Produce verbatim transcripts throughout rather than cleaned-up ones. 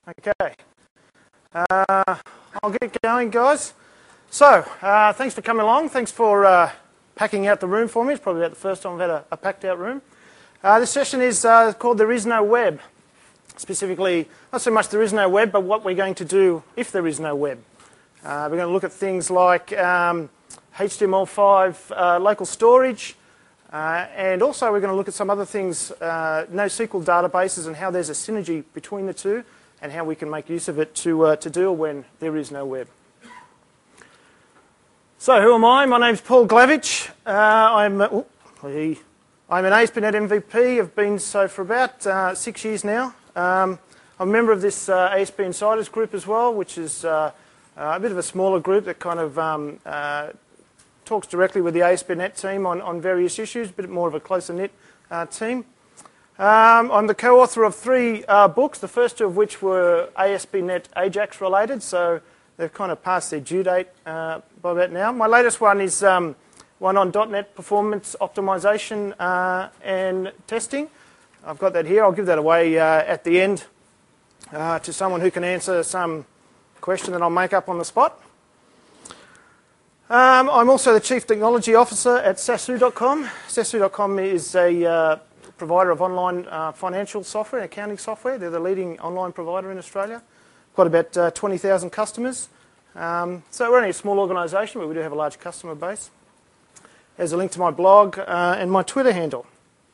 Okay, uh, I'll get going, guys. So, uh, thanks for coming along. Thanks for uh, packing out the room for me. It's probably about the first time I've had a, a packed out room. Uh, this session is uh, called There Is No Web. Specifically, not so much there is no web, but what we're going to do if there is no web. Uh, we're going to look at things like um, H T M L five uh, local storage, uh, and also we're going to look at some other things, uh, NoSQL databases and how there's a synergy between the two, and how we can make use of it to, uh, to deal when there is no web. So who am I? My name's Paul Glavich. Uh, I'm, uh, oh, I'm an A S P dot net M V P. I've been so for about uh, six years now. Um, I'm a member of this uh, A S P Insiders group as well, which is uh, uh, a bit of a smaller group that kind of um, uh, talks directly with the A S P dot net team on, on various issues, a bit more of a closer-knit uh, team. Um, I'm the co-author of three uh, books, the first two of which were A S P dot net Ajax related, so they've kind of passed their due date uh, by about now. My latest one is um, one on dot net performance optimization uh, and testing. I've got that here. I'll give that away uh, at the end uh, to someone who can answer some question that I'll make up on the spot. Um, I'm also the Chief Technology Officer at Sasu dot com. Sasu dot com is a uh, provider of online uh, financial software and accounting software. They're the leading online provider in Australia. Got about uh, twenty thousand customers. Um, so we're only a small organisation, but we do have a large customer base. There's a link to my blog uh, and my Twitter handle.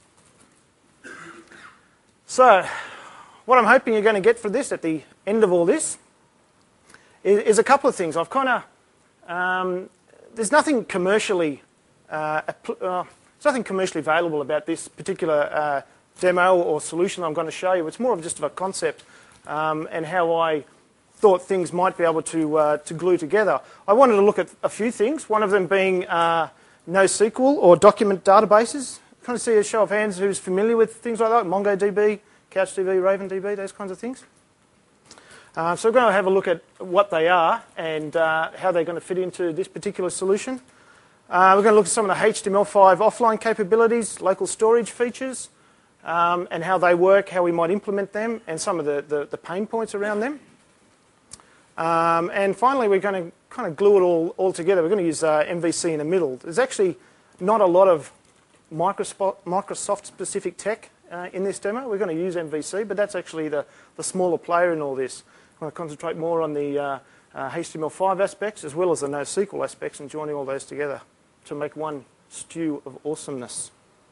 So, what I'm hoping you're going to get for this at the end of all this is, is a couple of things. I've kind of, um, there's nothing commercially, uh, uh, there's nothing commercially available about this particular uh, demo or solution I'm going to show you. It's more of just of a concept um, and how I thought things might be able to uh, to glue together. I wanted to look at a few things. One of them being uh, NoSQL or document databases. Kind of see a show of hands who's familiar with things like that, MongoDB, CouchDB, RavenDB, those kinds of things. Uh, so we're going to have a look at what they are and uh, how they're going to fit into this particular solution. Uh, we're going to look at some of the H T M L five offline capabilities, local storage features, um, and how they work, how we might implement them, and some of the, the, the pain points around them. Um, and finally, we're going to kind of glue it all, all together. We're going to use uh, M V C in the middle. There's actually not a lot of Microsoft-specific tech uh, in this demo. We're going to use M V C, but that's actually the, the smaller player in all this. I'm going to concentrate more on the uh, uh, H T M L five aspects as well as the NoSQL aspects and joining all those together to make one stew of awesomeness.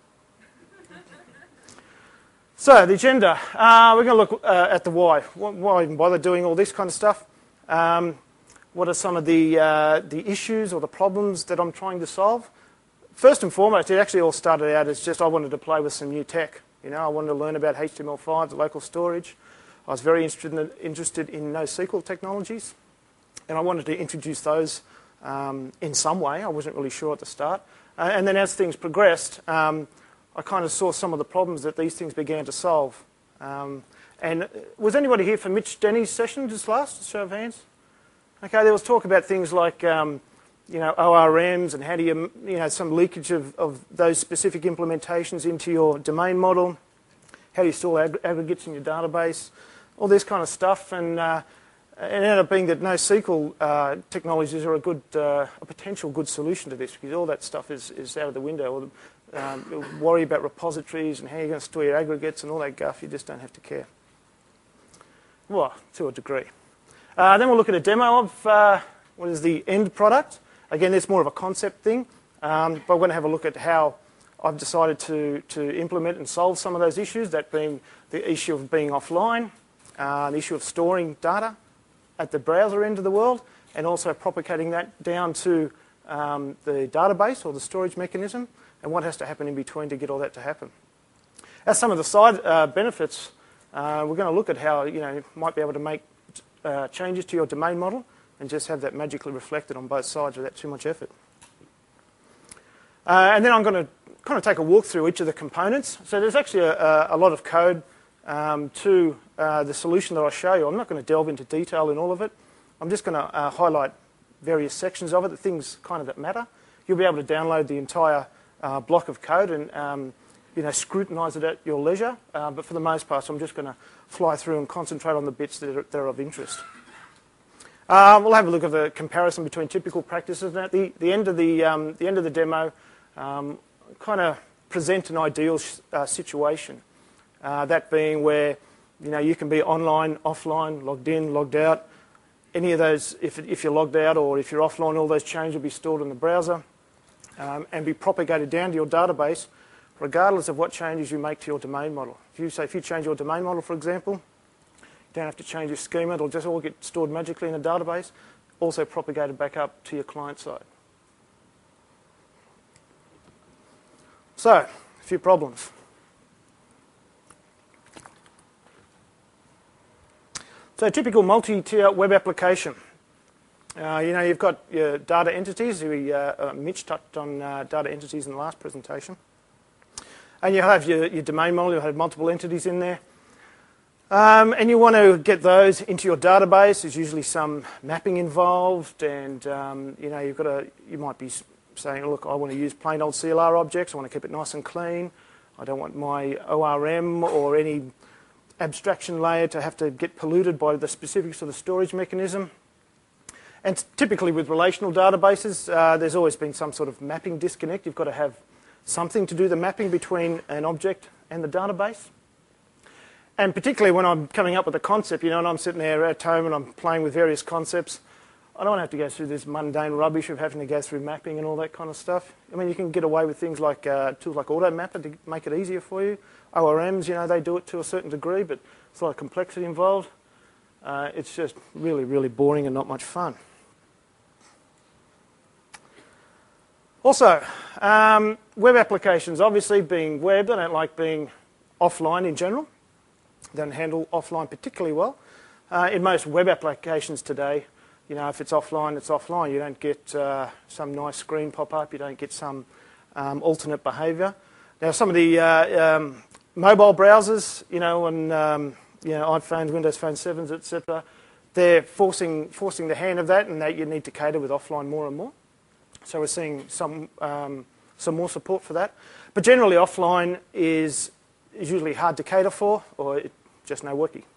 So, the agenda. Uh, we're going to look uh, at the why. Why even bother doing all this kind of stuff? Um, what are some of the, uh, the issues or the problems that I'm trying to solve? First and foremost, it actually all started out as just I wanted to play with some new tech. You know, I wanted to learn about H T M L five, the local storage. I was very interested in, interested in NoSQL technologies, and I wanted to introduce those um, in some way. I wasn't really sure at the start. Uh, and then as things progressed, um, I kind of saw some of the problems that these things began to solve. Um, and was anybody here for Mitch Denny's session just last? Show of hands. Okay, there was talk about things like um, you know, O R Ms and how do you, you know, some leakage of, of those specific implementations into your domain model. How do you store ag aggregates in your database? All this kind of stuff. And uh, it ended up being that NoSQL uh, technologies are a good, uh, a potential good solution to this because all that stuff is, is out of the window. Um, you'll worry about repositories and how you're going to store your aggregates and all that guff. You just don't have to care. Well, to a degree. Uh, then we'll look at a demo of uh, what is the end product. Again, it's more of a concept thing, um, but we're going to have a look at how I've decided to, to implement and solve some of those issues, that being the issue of being offline, uh, the issue of storing data at the browser end of the world, and also propagating that down to um, the database or the storage mechanism, and what has to happen in between to get all that to happen. As some of the side uh, benefits, uh, we're going to look at how you know you might be able to make uh, changes to your domain model and just have that magically reflected on both sides without too much effort. Uh, and then I'm going to kind of take a walk through each of the components. So there's actually a, a lot of code um, to uh, the solution that I'll show you. I'm not going to delve into detail in all of it. I'm just going to uh, highlight various sections of it, the things kind of that matter. You'll be able to download the entire uh, block of code and um, you know, scrutinise it at your leisure. Uh, but for the most part, so I'm just going to fly through and concentrate on the bits that are, that are of interest. Uh, we'll have a look at the comparison between typical practices. And at the, the end of the um, the end of the demo, um, kind of present an ideal uh, situation. Uh, that being where, you know, you can be online, offline, logged in, logged out. Any of those, if, if you're logged out or if you're offline, all those changes will be stored in the browser um, and be propagated down to your database, regardless of what changes you make to your domain model. If you say, if you change your domain model, for example, you don't have to change your schema. It'll just all get stored magically in a database, also propagated back up to your client side. So, a few problems. So, a typical multi-tier web application. Uh, you know, you've got your data entities. We, uh, uh, Mitch touched on uh, data entities in the last presentation. And you have your, your domain model. You have multiple entities in there. Um, and you want to get those into your database. There's usually some mapping involved. And, um, you know, you've got to, you might be saying, look, I want to use plain old C L R objects. I want to keep it nice and clean. I don't want my O R M or any abstraction layer to have to get polluted by the specifics of the storage mechanism. And typically with relational databases, uh, there's always been some sort of mapping disconnect. You've got to have something to do the mapping between an object and the database. And particularly when I'm coming up with a concept, you know, and I'm sitting there at home and I'm playing with various concepts, I don't want to have to go through this mundane rubbish of having to go through mapping and all that kind of stuff. I mean, you can get away with things like uh, tools like AutoMapper to make it easier for you. O R Ms, you know, they do it to a certain degree, but there's a lot of complexity involved. Uh, it's just really, really boring and not much fun. Also, um, web applications, obviously being web, they don't like being offline in general. They don't handle offline particularly well. Uh, in most web applications today, you know, if it's offline, it's offline. You don't get uh, some nice screen pop up. You don't get some um, alternate behaviour. Now, some of the uh, um, mobile browsers, you know, and um, you know, iPhones, Windows Phone sevens, et cetera, they're forcing forcing the hand of that, and that you need to cater with offline more and more. So we're seeing some um, some more support for that. But generally, offline is is usually hard to cater for, or it, just no worky.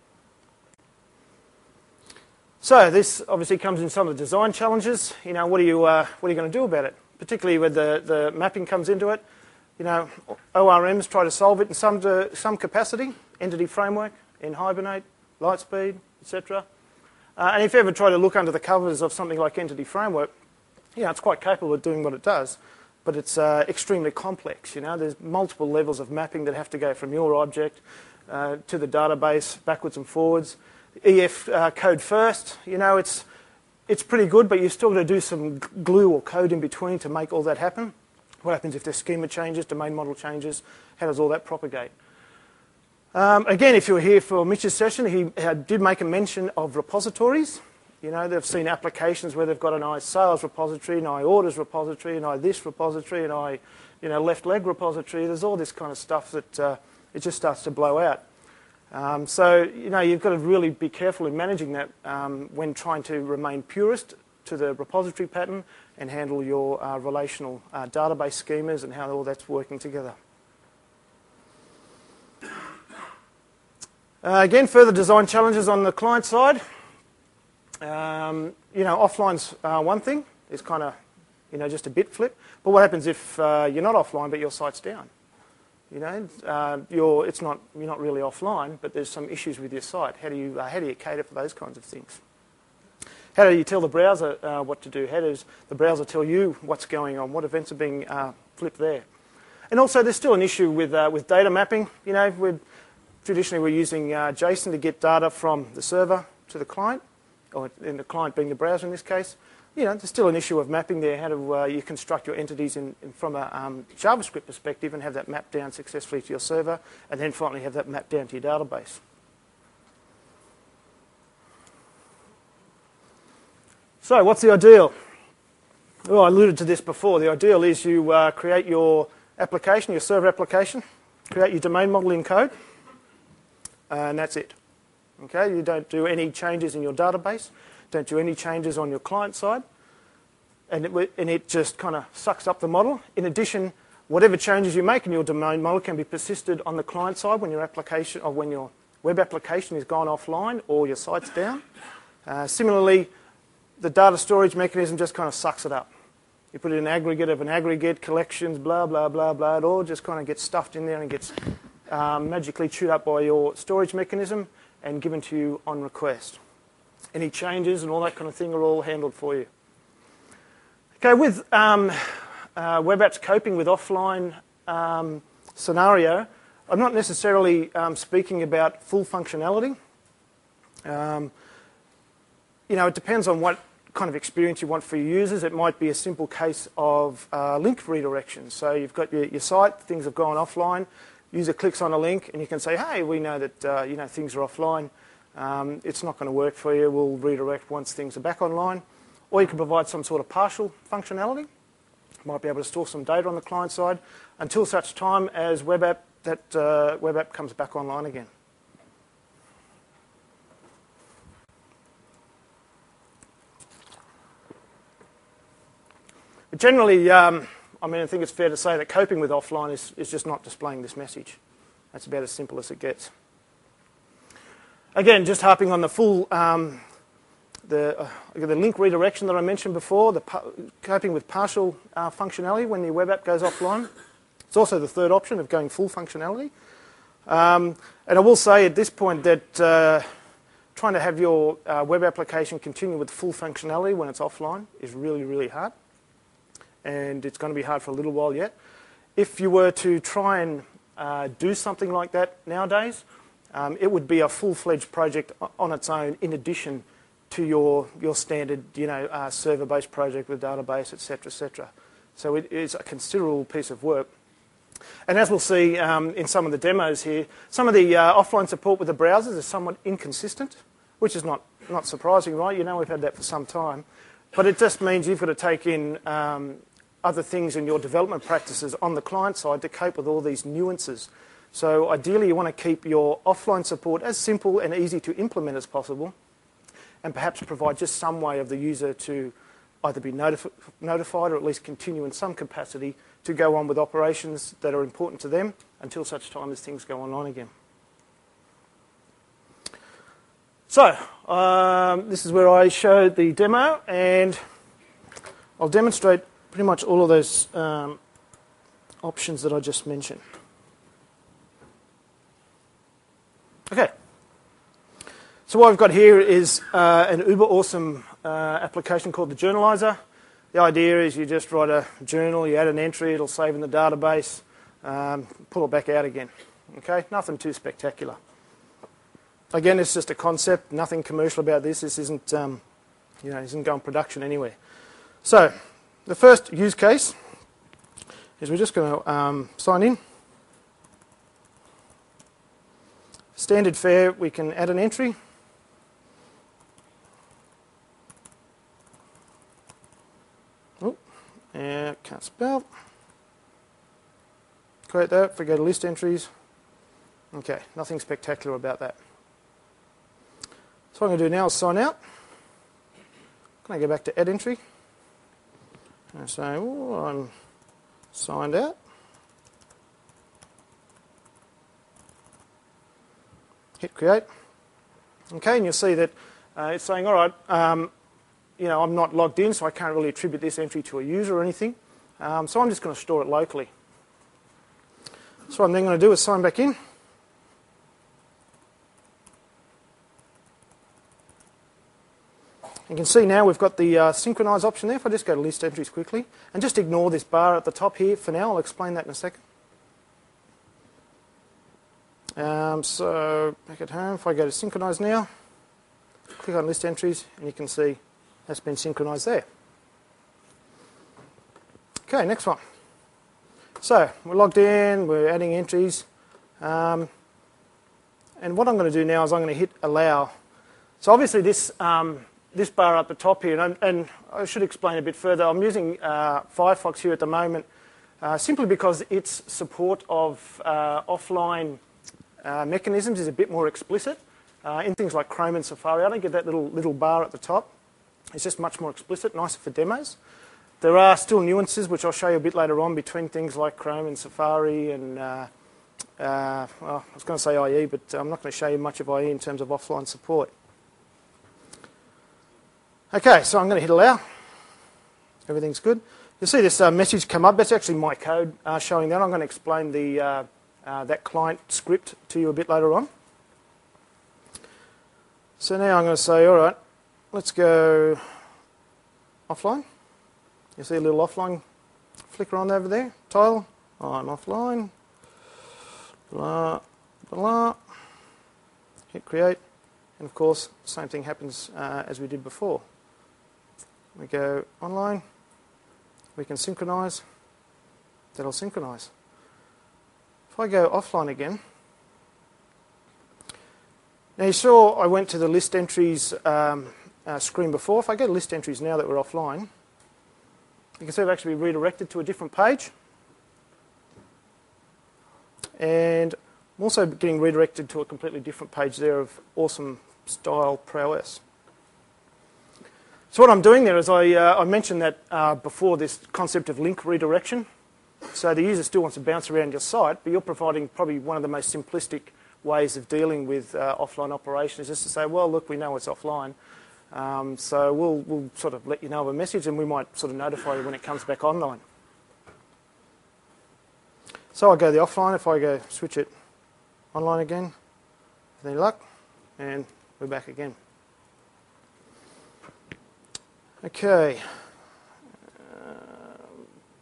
So this obviously comes in some of the design challenges. You know, what are you uh, what are you going to do about it? Particularly when the the mapping comes into it. You know, O R Ms try to solve it in some to, some capacity. Entity framework in Hibernate, Lightspeed, et cetera. Uh, and if you ever try to look under the covers of something like Entity Framework, you know, it's quite capable of doing what it does, but it's uh, extremely complex. You know, there's multiple levels of mapping that have to go from your object uh, to the database, backwards and forwards. E F uh, code first, you know, it's it's pretty good, but you've still got to do some glue or code in between to make all that happen. What happens if the schema changes, domain model changes? How does all that propagate? Um, again, if you were here for Mitch's session, he uh, did make a mention of repositories. You know, they've seen applications where they've got an iSales repository, an iOrders repository, an iThis repository, an i, you know, left leg repository. There's all this kind of stuff that uh, it just starts to blow out. Um, so, you know, you've got to really be careful in managing that um, when trying to remain purist to the repository pattern and handle your uh, relational uh, database schemas and how all that's working together. Uh, again, further design challenges on the client side. Um, you know, offline's uh, one thing. It's kind of, you know, just a bit flip. But what happens if uh, you're not offline but your site's down? You know, uh, you're, it's not, you're not really offline, but there's some issues with your site. How do you, uh, how do you cater for those kinds of things? How do you tell the browser uh, what to do? How does the browser tell you what's going on? What events are being uh, flipped there? And also, there's still an issue with uh, with data mapping. You know, we're, traditionally we're using uh, JSON to get data from the server to the client, or in the client being the browser in this case. You know, there's still an issue of mapping there. How do uh, you construct your entities in, in, from a um, JavaScript perspective and have that mapped down successfully to your server, and then finally have that mapped down to your database? So what's the ideal? Well, I alluded to this before. The ideal is you uh, create your application, your server application, create your domain model in code, and that's it. Okay, you don't do any changes in your database, don't do any changes on your client side, and it, and it just kind of sucks up the model. In addition, Whatever changes you make in your domain model can be persisted on the client side when your application or when your web application is gone offline or your site's down. Uh, similarly, the data storage mechanism just kind of sucks it up. You put it in an aggregate of an aggregate, collections, blah, blah, blah, blah. It all just kind of gets stuffed in there and gets um, magically chewed up by your storage mechanism and given to you on request. Any changes and all that kind of thing are all handled for you. Okay, with um, uh, web apps coping with offline um, scenario, I'm not necessarily um, speaking about full functionality. Um, you know, it depends on what kind of experience you want for your users. It might be a simple case of uh, link redirection. So you've got your, your site, things have gone offline, user clicks on a link and you can say, hey, we know that uh, you know, things are offline. Um, it's not going to work for you. We'll redirect once things are back online. Or you can provide some sort of partial functionality. You might be able to store some data on the client side until such time as web app, that uh, web app comes back online again. But generally, um, I mean, I think it's fair to say that coping with offline is, is just not displaying this message. That's about as simple as it gets. Again, just harping on the full, um, the, uh, the link redirection that I mentioned before, the coping with partial uh, functionality when the web app goes offline. It's also the third option of going full functionality. Um, and I will say at this point that uh, trying to have your uh, web application continue with full functionality when it's offline is really, really hard. And it's going to be hard for a little while yet. If you were to try and uh, do something like that nowadays, um, it would be a full-fledged project on its own in addition to your, your standard you know, uh, server-based project with database, et cetera, et cetera. So it is a considerable piece of work. And as we'll see um, in some of the demos here, some of the uh, offline support with the browsers is somewhat inconsistent, which is not, not surprising, right? You know we've had that for some time. But it just means you've got to take in um, other things in your development practices on the client side to cope with all these nuances. So ideally you want to keep your offline support as simple and easy to implement as possible, and perhaps provide just some way of the user to either be notif notified or at least continue in some capacity to go on with operations that are important to them until such time as things go online again. So, um, this is where I showed the demo, and I'll demonstrate pretty much all of those um, options that I just mentioned. Okay. So what I've got here is uh, an uber awesome uh, application called the Journalizer. The idea is you just write a journal, you add an entry, it'll save in the database, um, pull it back out again. Okay, nothing too spectacular. Again, it's just a concept, nothing commercial about this. This isn't, um, you know, isn't going production anywhere. So, the first use case is we're just going to um, sign in. Standard fare, we can add an entry. Oh, yeah, can't spell. Create that. If we go to list entries, okay, nothing spectacular about that. So what I'm going to do now is sign out. Can I go back to add entry? And say, oh, I'm signed out. Hit create. Okay, and you'll see that uh, it's saying, all right, um, you know, I'm not logged in, so I can't really attribute this entry to a user or anything. Um, so I'm just going to store it locally. So what I'm then going to do is sign back in. You can see now we've got the uh, synchronize option there. If I just go to list entries quickly, and just ignore this bar at the top here for now. I'll explain that in a second. Um, so back at home, if I go to synchronize now, click on list entries, and you can see that's been synchronized there. Okay, next one. So we're logged in, we're adding entries, um, and what I'm going to do now is I'm going to hit allow. So obviously this um, this bar up the top here, and, and I should explain a bit further. I'm using uh, Firefox here at the moment uh, simply because its support of uh, offline uh, mechanisms is a bit more explicit. Uh, in things like Chrome and Safari, I don't get that little little bar at the top. It's just much more explicit, nicer for demos. there are still nuances, which I'll show you a bit later on, between things like Chrome and Safari and, uh, uh, well, I was going to say I E, but I'm not going to show you much of I E in terms of offline support. Okay, so I'm going to hit allow. Everything's good. You'll see this uh, message come up. That's actually my code uh, showing that. I'm going to explain the, uh, uh, that client script to you a bit later on. So now I'm going to say, all right, let's go offline. You see a little offline flicker on over there? Tile, on offline, blah, blah, hit create, and of course, the same thing happens uh, as we did before. We go online, we can synchronize, that'll synchronize. If I go offline again, now you saw I went to the list entries um, uh, screen before. If I go to list entries now that we're offline, you can see I've actually redirected to a different page. And I'm also getting redirected to a completely different page there of awesome style prowess. So what I'm doing there is I, uh, I mentioned that uh, before, this concept of link redirection. So the user still wants to bounce around your site, but you're providing probably one of the most simplistic ways of dealing with uh, offline operations, just to say, well, look, we know it's offline. Um, so we'll, we'll sort of let you know of a message, and we might sort of notify you when it comes back online. So I go the offline. If I go switch it online again, with any luck, and we're back again. Okay. Um,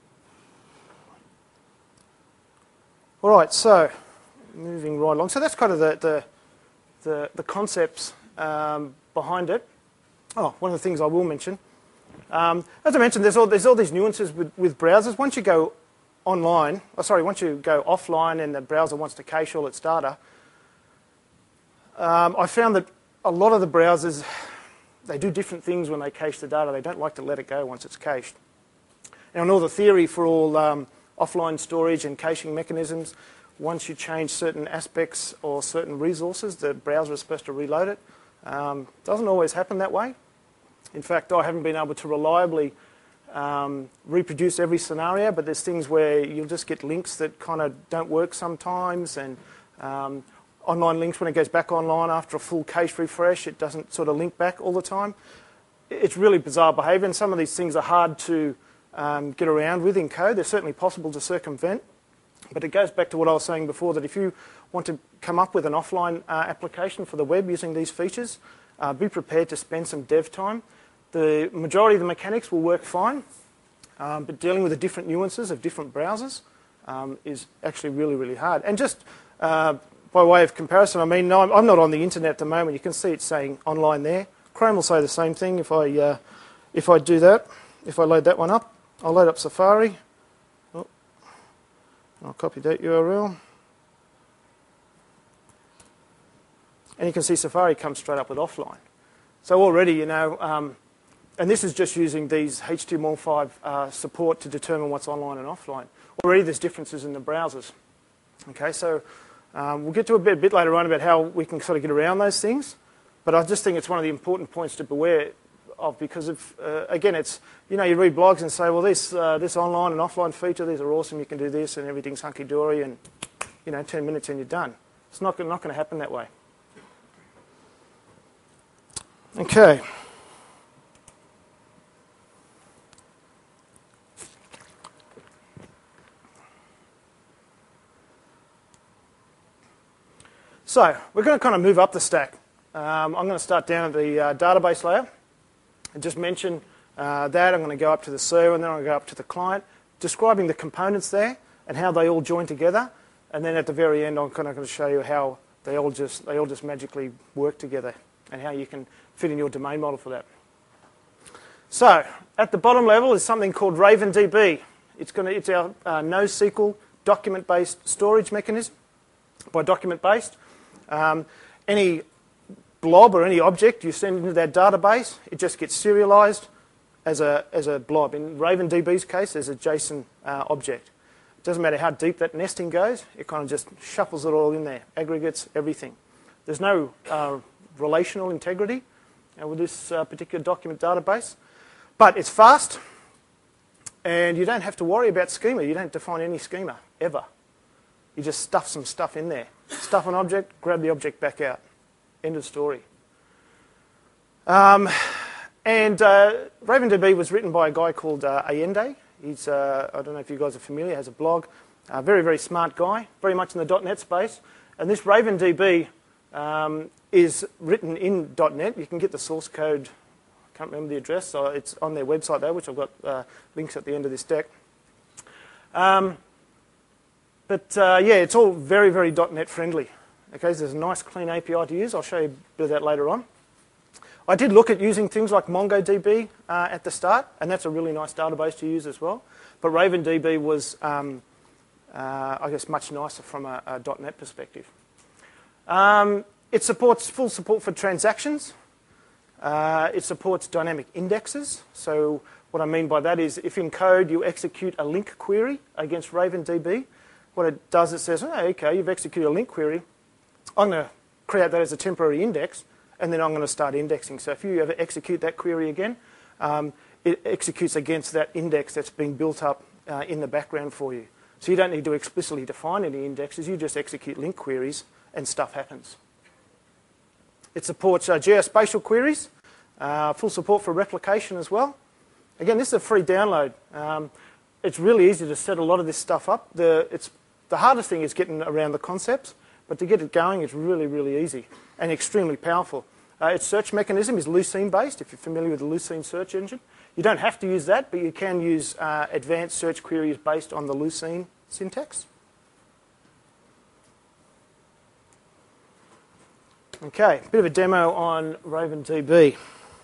all right. So moving right along. So that's kind of the the the, the concepts um, behind it. Oh, one of the things I will mention, um, as I mentioned, there's all, there's all these nuances with, with browsers. Once you go online, oh, sorry, once you go offline and the browser wants to cache all its data, um, I found that a lot of the browsers, they do different things when they cache the data. They don't like to let it go once it's cached. Now, in all the theory for all um, offline storage and caching mechanisms, once you change certain aspects or certain resources, the browser is supposed to reload it. Um, doesn't always happen that way. In fact, I haven't been able to reliably um, reproduce every scenario, but there's things where you'll just get links that kind of don't work sometimes, and um, online links, when it goes back online after a full cache refresh, it doesn't sort of link back all the time. It's really bizarre behavior, and some of these things are hard to um, get around with in code. They're certainly possible to circumvent, but it goes back to what I was saying before, that if you want to come up with an offline uh, application for the web using these features, uh, be prepared to spend some dev time. The majority of the mechanics will work fine, um, but dealing with the different nuances of different browsers um, is actually really, really hard. And just uh, by way of comparison, I mean, I'm, I'm not on the internet at the moment. You can see it saying online there. Chrome will say the same thing if I, uh, if I do that. If I load that one up, I'll load up Safari. Oh, I'll copy that U R L. And you can see Safari comes straight up with offline. So already, you know, um, and this is just using these H T M L five uh, support to determine what's online and offline. Already there's differences in the browsers. Okay, so um, we'll get to a bit, a bit later on about how we can sort of get around those things. But I just think it's one of the important points to beware of, because of, uh, again, it's, you know, you read blogs and say, well, this, uh, this online and offline feature, these are awesome, you can do this, and everything's hunky-dory, and, you know, ten minutes and you're done. It's not, not going to happen that way. Okay. So we're going to kind of move up the stack. Um, I'm going to start down at the uh, database layer and just mention uh, that. I'm going to go up to the server, and then I'll go up to the client, describing the components there and how they all join together. And then at the very end, I'm kind of going to show you how they all just they all just magically work together and how you can fit in your domain model for that. So at the bottom level is something called RavenDB. It's going to it's our uh, NoSQL document-based storage mechanism. By document-based, um, any blob or any object you send into that database, it just gets serialized as a as a blob. In RavenDB's case, as a JSON uh, object. It doesn't matter how deep that nesting goes; it kind of just shuffles it all in there, aggregates everything. There's no uh, relational integrity uh, with this uh, particular document database, but it's fast. And you don't have to worry about schema. You don't define any schema, ever. You just stuff some stuff in there. Stuff an object, grab the object back out. End of story. Um, and uh, RavenDB was written by a guy called uh, Allende. He's, uh, I don't know if you guys are familiar, has a blog. Uh, very, very smart guy, very much in the .NET space. And this RavenDB um, is written in .NET. You can get the source code. I can't remember the address, so it's on their website there, which I've got uh, links at the end of this deck. Um, but uh, yeah, it's all very, very .NET friendly. Okay, so there's a nice clean A P I to use. I'll show you a bit of that later on. I did look at using things like MongoDB uh, at the start, and that's a really nice database to use as well. But RavenDB was, um, uh, I guess, much nicer from a, a .NET perspective. Um, it supports full support for transactions. Uh, it supports dynamic indexes. So what I mean by that is if in code you execute a link query against RavenDB, what it does, it says, oh, okay, you've executed a link query. I'm going to create that as a temporary index, and then I'm going to start indexing. So if you ever execute that query again, um, it executes against that index that's been built up uh, in the background for you. So you don't need to explicitly define any indexes. You just execute link queries, and stuff happens. It supports uh, geospatial queries, uh, full support for replication as well. Again, this is a free download. Um, it's really easy to set a lot of this stuff up. The, it's, the hardest thing is getting around the concepts, but to get it going, it's really, really easy and extremely powerful. Uh, its search mechanism is Lucene-based, if you're familiar with the Lucene search engine. You don't have to use that, but you can use uh, advanced search queries based on the Lucene syntax. Okay, a bit of a demo on RavenDB.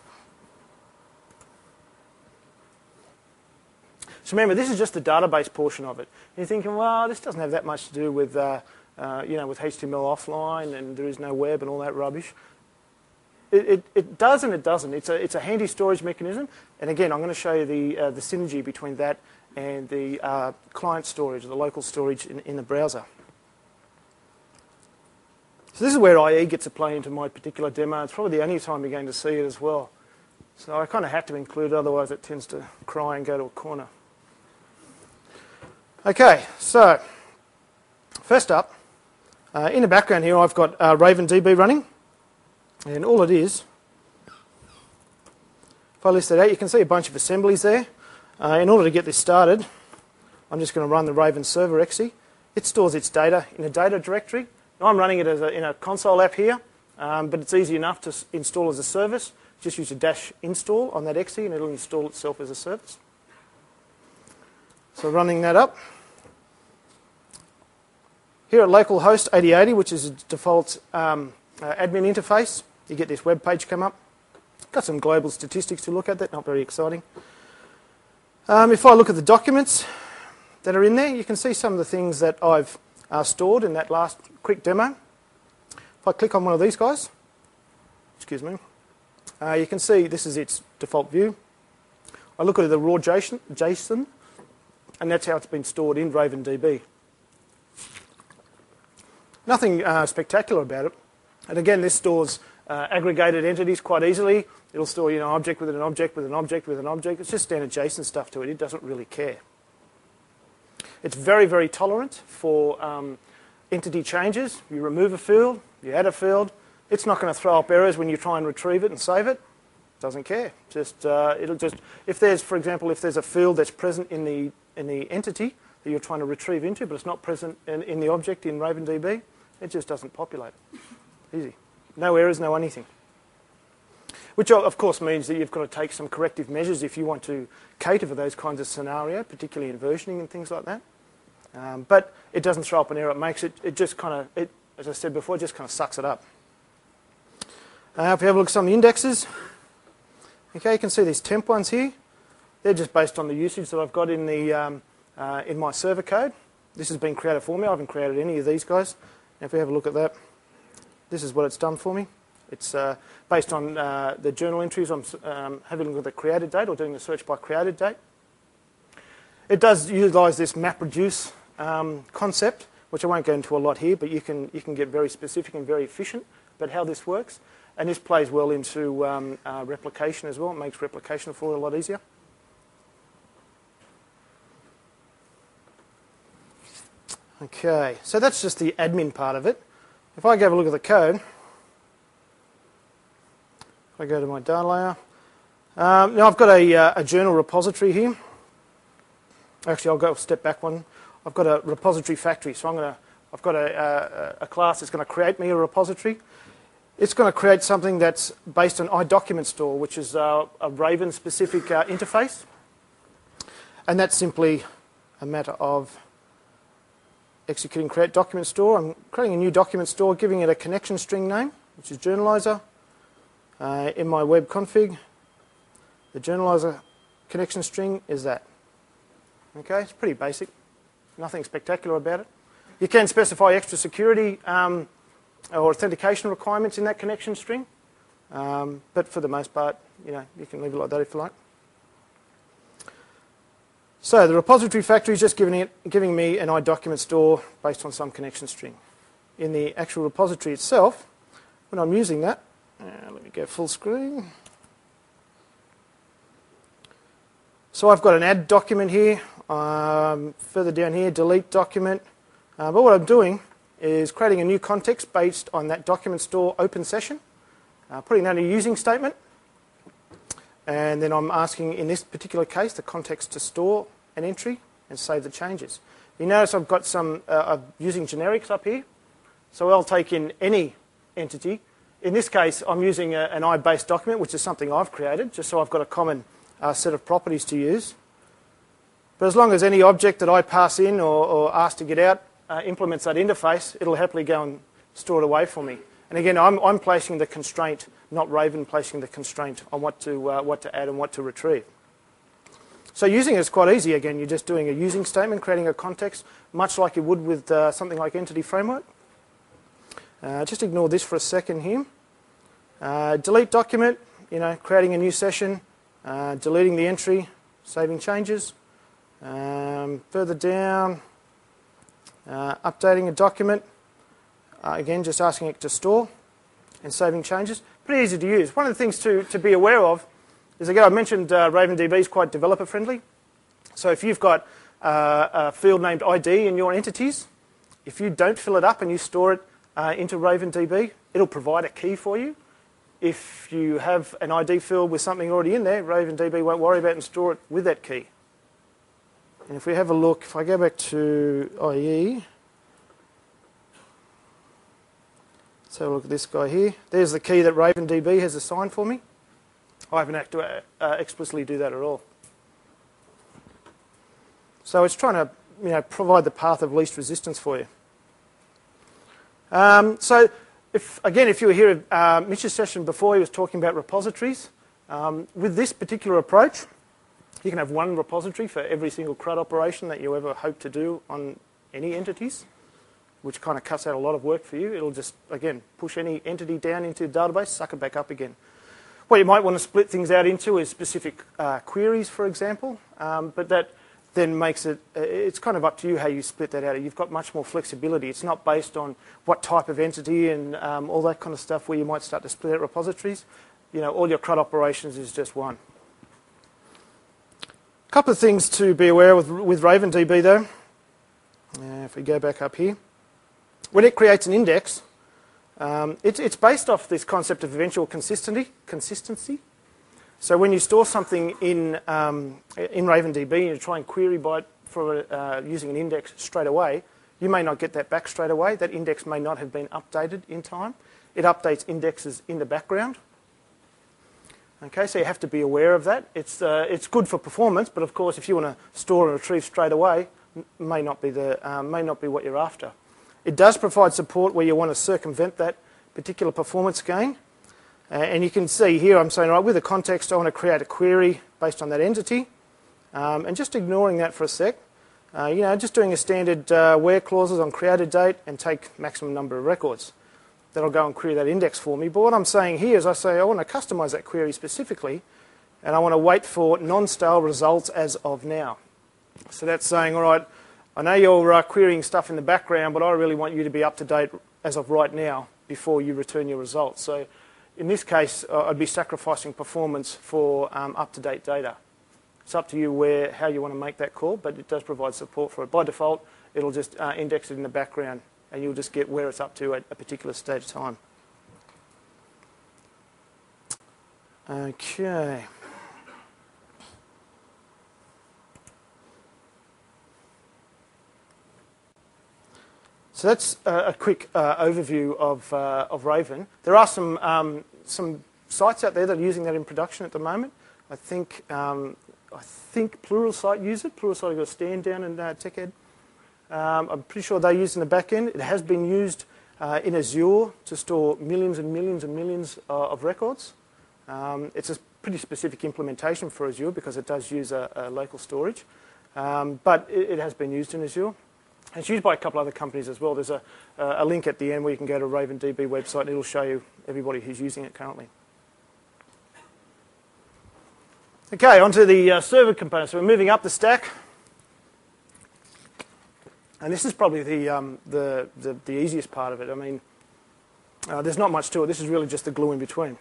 So remember, this is just the database portion of it. And you're thinking, well, this doesn't have that much to do with, uh, uh, you know, with H T M L offline, and there is no web and all that rubbish. It, it, it does and it doesn't. It's a, it's a handy storage mechanism. And again, I'm going to show you the, uh, the synergy between that and the uh, client storage, the local storage in, in the browser. So this is where I E gets a play into my particular demo. It's probably the only time you're going to see it as well. So I kind of have to include it, otherwise it tends to cry and go to a corner. Okay, so first up, uh, in the background here I've got uh, RavenDB running. And all it is, if I list it out, you can see a bunch of assemblies there. Uh, in order to get this started, I'm just going to run the Raven server exe. It stores its data in a data directory. Now I'm running it as a, in a console app here, um, but it's easy enough to s install as a service. Just use a dash install on that exe and it'll install itself as a service. So running that up. Here at localhost eighty eighty, which is a default um, uh, admin interface, you get this web page come up. Got some global statistics to look at, that's not very exciting. Um, if I look at the documents that are in there, you can see some of the things that I've uh, stored in that last quick demo. If I click on one of these guys, excuse me, uh, you can see this is its default view. I look at the raw JSON, JSON, and that's how it's been stored in RavenDB. Nothing uh, spectacular about it. And again, this stores uh, aggregated entities quite easily. It'll store, you know, object with an object with an object with an object. It's just standard JSON stuff to it. It doesn't really care. It's very, very tolerant for um, entity changes. You remove a field, you add a field. It's not going to throw up errors when you try and retrieve it and save it. Doesn't care. Just uh, it'll just if there's, for example, if there's a field that's present in the in the entity that you're trying to retrieve into, but it's not present in, in the object in RavenDB, it just doesn't populate. Easy. No errors, no anything. Which, of course, means that you've got to take some corrective measures if you want to cater for those kinds of scenarios, particularly in versioning and things like that. Um, but it doesn't throw up an error. It makes it, it just kind of, it, as I said before, it just kind of sucks it up. Uh, if you have a look at some of the indexes, okay, you can see these temp ones here. They're just based on the usage that I've got in, the, um, uh, in my server code. This has been created for me. I haven't created any of these guys. Now, if we have a look at that, this is what it's done for me. It's uh, based on uh, the journal entries. I'm um, having a look at the created date or doing the search by created date. It does utilise this MapReduce um, concept, which I won't go into a lot here, but you can, you can get very specific and very efficient about how this works. And this plays well into um, uh, replication as well. It makes replication for it a lot easier. Okay, so that's just the admin part of it. If I go have a look at the code, if I go to my data layer, um, now I've got a, uh, a journal repository here. Actually, I'll go a step back one. I've got a repository factory, so I'm going to, I've got a, a, a class that's going to create me a repository. It's going to create something that's based on iDocumentStore, which is uh, a Raven-specific uh, interface. And that's simply a matter of executing create document store. I'm creating a new document store, giving it a connection string name, which is journalizer. Uh, in my web config, the journalizer connection string is that. Okay, it's pretty basic. Nothing spectacular about it. You can specify extra security um, or authentication requirements in that connection string, um, but for the most part, you know, you can leave it like that if you like. So the repository factory is just giving, it, giving me an iDocument store based on some connection string. In the actual repository itself, when I'm using that, uh, let me go full screen. So I've got an add document here, um, further down here, delete document. Uh, but what I'm doing is creating a new context based on that document store open session, uh, putting that in a using statement. And then I'm asking, in this particular case, the context to store an entry and save the changes. You notice I've got some, uh, I'm using generics up here. So I'll take in any entity. In this case, I'm using a, an I-based document, which is something I've created, just so I've got a common uh, set of properties to use. But as long as any object that I pass in or, or ask to get out uh, implements that interface, it'll happily go and store it away for me. And again, I'm, I'm placing the constraint, not Raven placing the constraint on what to, uh, what to add and what to retrieve. So using it is quite easy. Again, you're just doing a using statement, creating a context, much like you would with uh, something like Entity Framework. Uh, just ignore this for a second here. Uh, delete document, you know, creating a new session, uh, deleting the entry, saving changes. Um, further down, uh, updating a document. Uh, again, just asking it to store and saving changes. Pretty easy to use. One of the things to, to be aware of is, again, I mentioned uh, RavenDB is quite developer friendly. So if you've got uh, a field named I D in your entities, if you don't fill it up and you store it uh, into RavenDB, it'll provide a key for you. If you have an I D field with something already in there, RavenDB won't worry about it and store it with that key. And if we have a look, if I go back to I E, let's have a look at this guy here. There's the key that RavenDB has assigned for me. I haven't had to uh, explicitly do that at all. So it's trying to, you know, provide the path of least resistance for you. Um, so, if, again, if you were here at uh, Mitch's session before, he was talking about repositories. Um, with this particular approach, you can have one repository for every single CRUD operation that you ever hope to do on any entities, which kind of cuts out a lot of work for you. It'll just, again, push any entity down into the database, suck it back up again. What you might want to split things out into is specific uh, queries, for example, um, but that then makes it, it's kind of up to you how you split that out. You've got much more flexibility. It's not based on what type of entity and um, all that kind of stuff where you might start to split out repositories. You know, all your CRUD operations is just one. A couple of things to be aware of with, with RavenDB, though. Uh, if we go back up here. When it creates an index, um, it's, it's based off this concept of eventual consistency. consistency. So when you store something in, um, in RavenDB and you try and query by it for uh, using an index straight away, you may not get that back straight away. That index may not have been updated in time. It updates indexes in the background. Okay, so you have to be aware of that. It's, uh, it's good for performance, but of course if you want to store and retrieve straight away, may not be, the, uh, may not be what you're after. It does provide support where you want to circumvent that particular performance gain. Uh, and you can see here I'm saying, right, with the context, I want to create a query based on that entity. Um, and just ignoring that for a sec, uh, you know, just doing a standard uh, where clauses on created date and take maximum number of records. That'll go and query that index for me. But what I'm saying here is I say I want to customize that query specifically, and I want to wait for non-stale results as of now. So that's saying, all right, I know you're uh, querying stuff in the background, but I really want you to be up to date as of right now before you return your results. So in this case, uh, I'd be sacrificing performance for um, up-to-date data. It's up to you where, how you want to make that call, but it does provide support for it. By default, it'll just uh, index it in the background, and you'll just get where it's up to at a particular stage of time. Okay. So that's a, a quick uh, overview of, uh, of Raven. There are some, um, some sites out there that are using that in production at the moment. I think, um, I think Pluralsight use it. Pluralsight got a stand down in uh, TechEd. Um, I'm pretty sure they use it in the back end. It has been used uh, in Azure to store millions and millions and millions uh, of records. Um, it's a pretty specific implementation for Azure because it does use a, a local storage. Um, but it, it has been used in Azure. It's used by a couple other companies as well. There's a, a link at the end where you can go to RavenDB website and it'll show you everybody who's using it currently. Okay, onto the uh, server components. So we're moving up the stack. And this is probably the, um, the, the, the easiest part of it. I mean, uh, there's not much to it. This is really just the glue in between.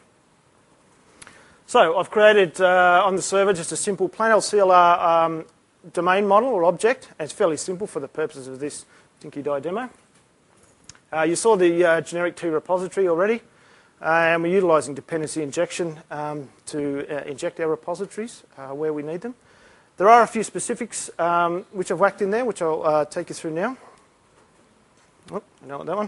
So I've created uh, on the server just a simple plain old C L R um, domain model or object. And it's fairly simple for the purposes of this Dinky Die demo. Uh, you saw the uh, generic T repository already. Uh, and we're utilising dependency injection um, to uh, inject our repositories uh, where we need them. There are a few specifics um, which I've whacked in there, which I'll uh, take you through now. Oh, I know what that one.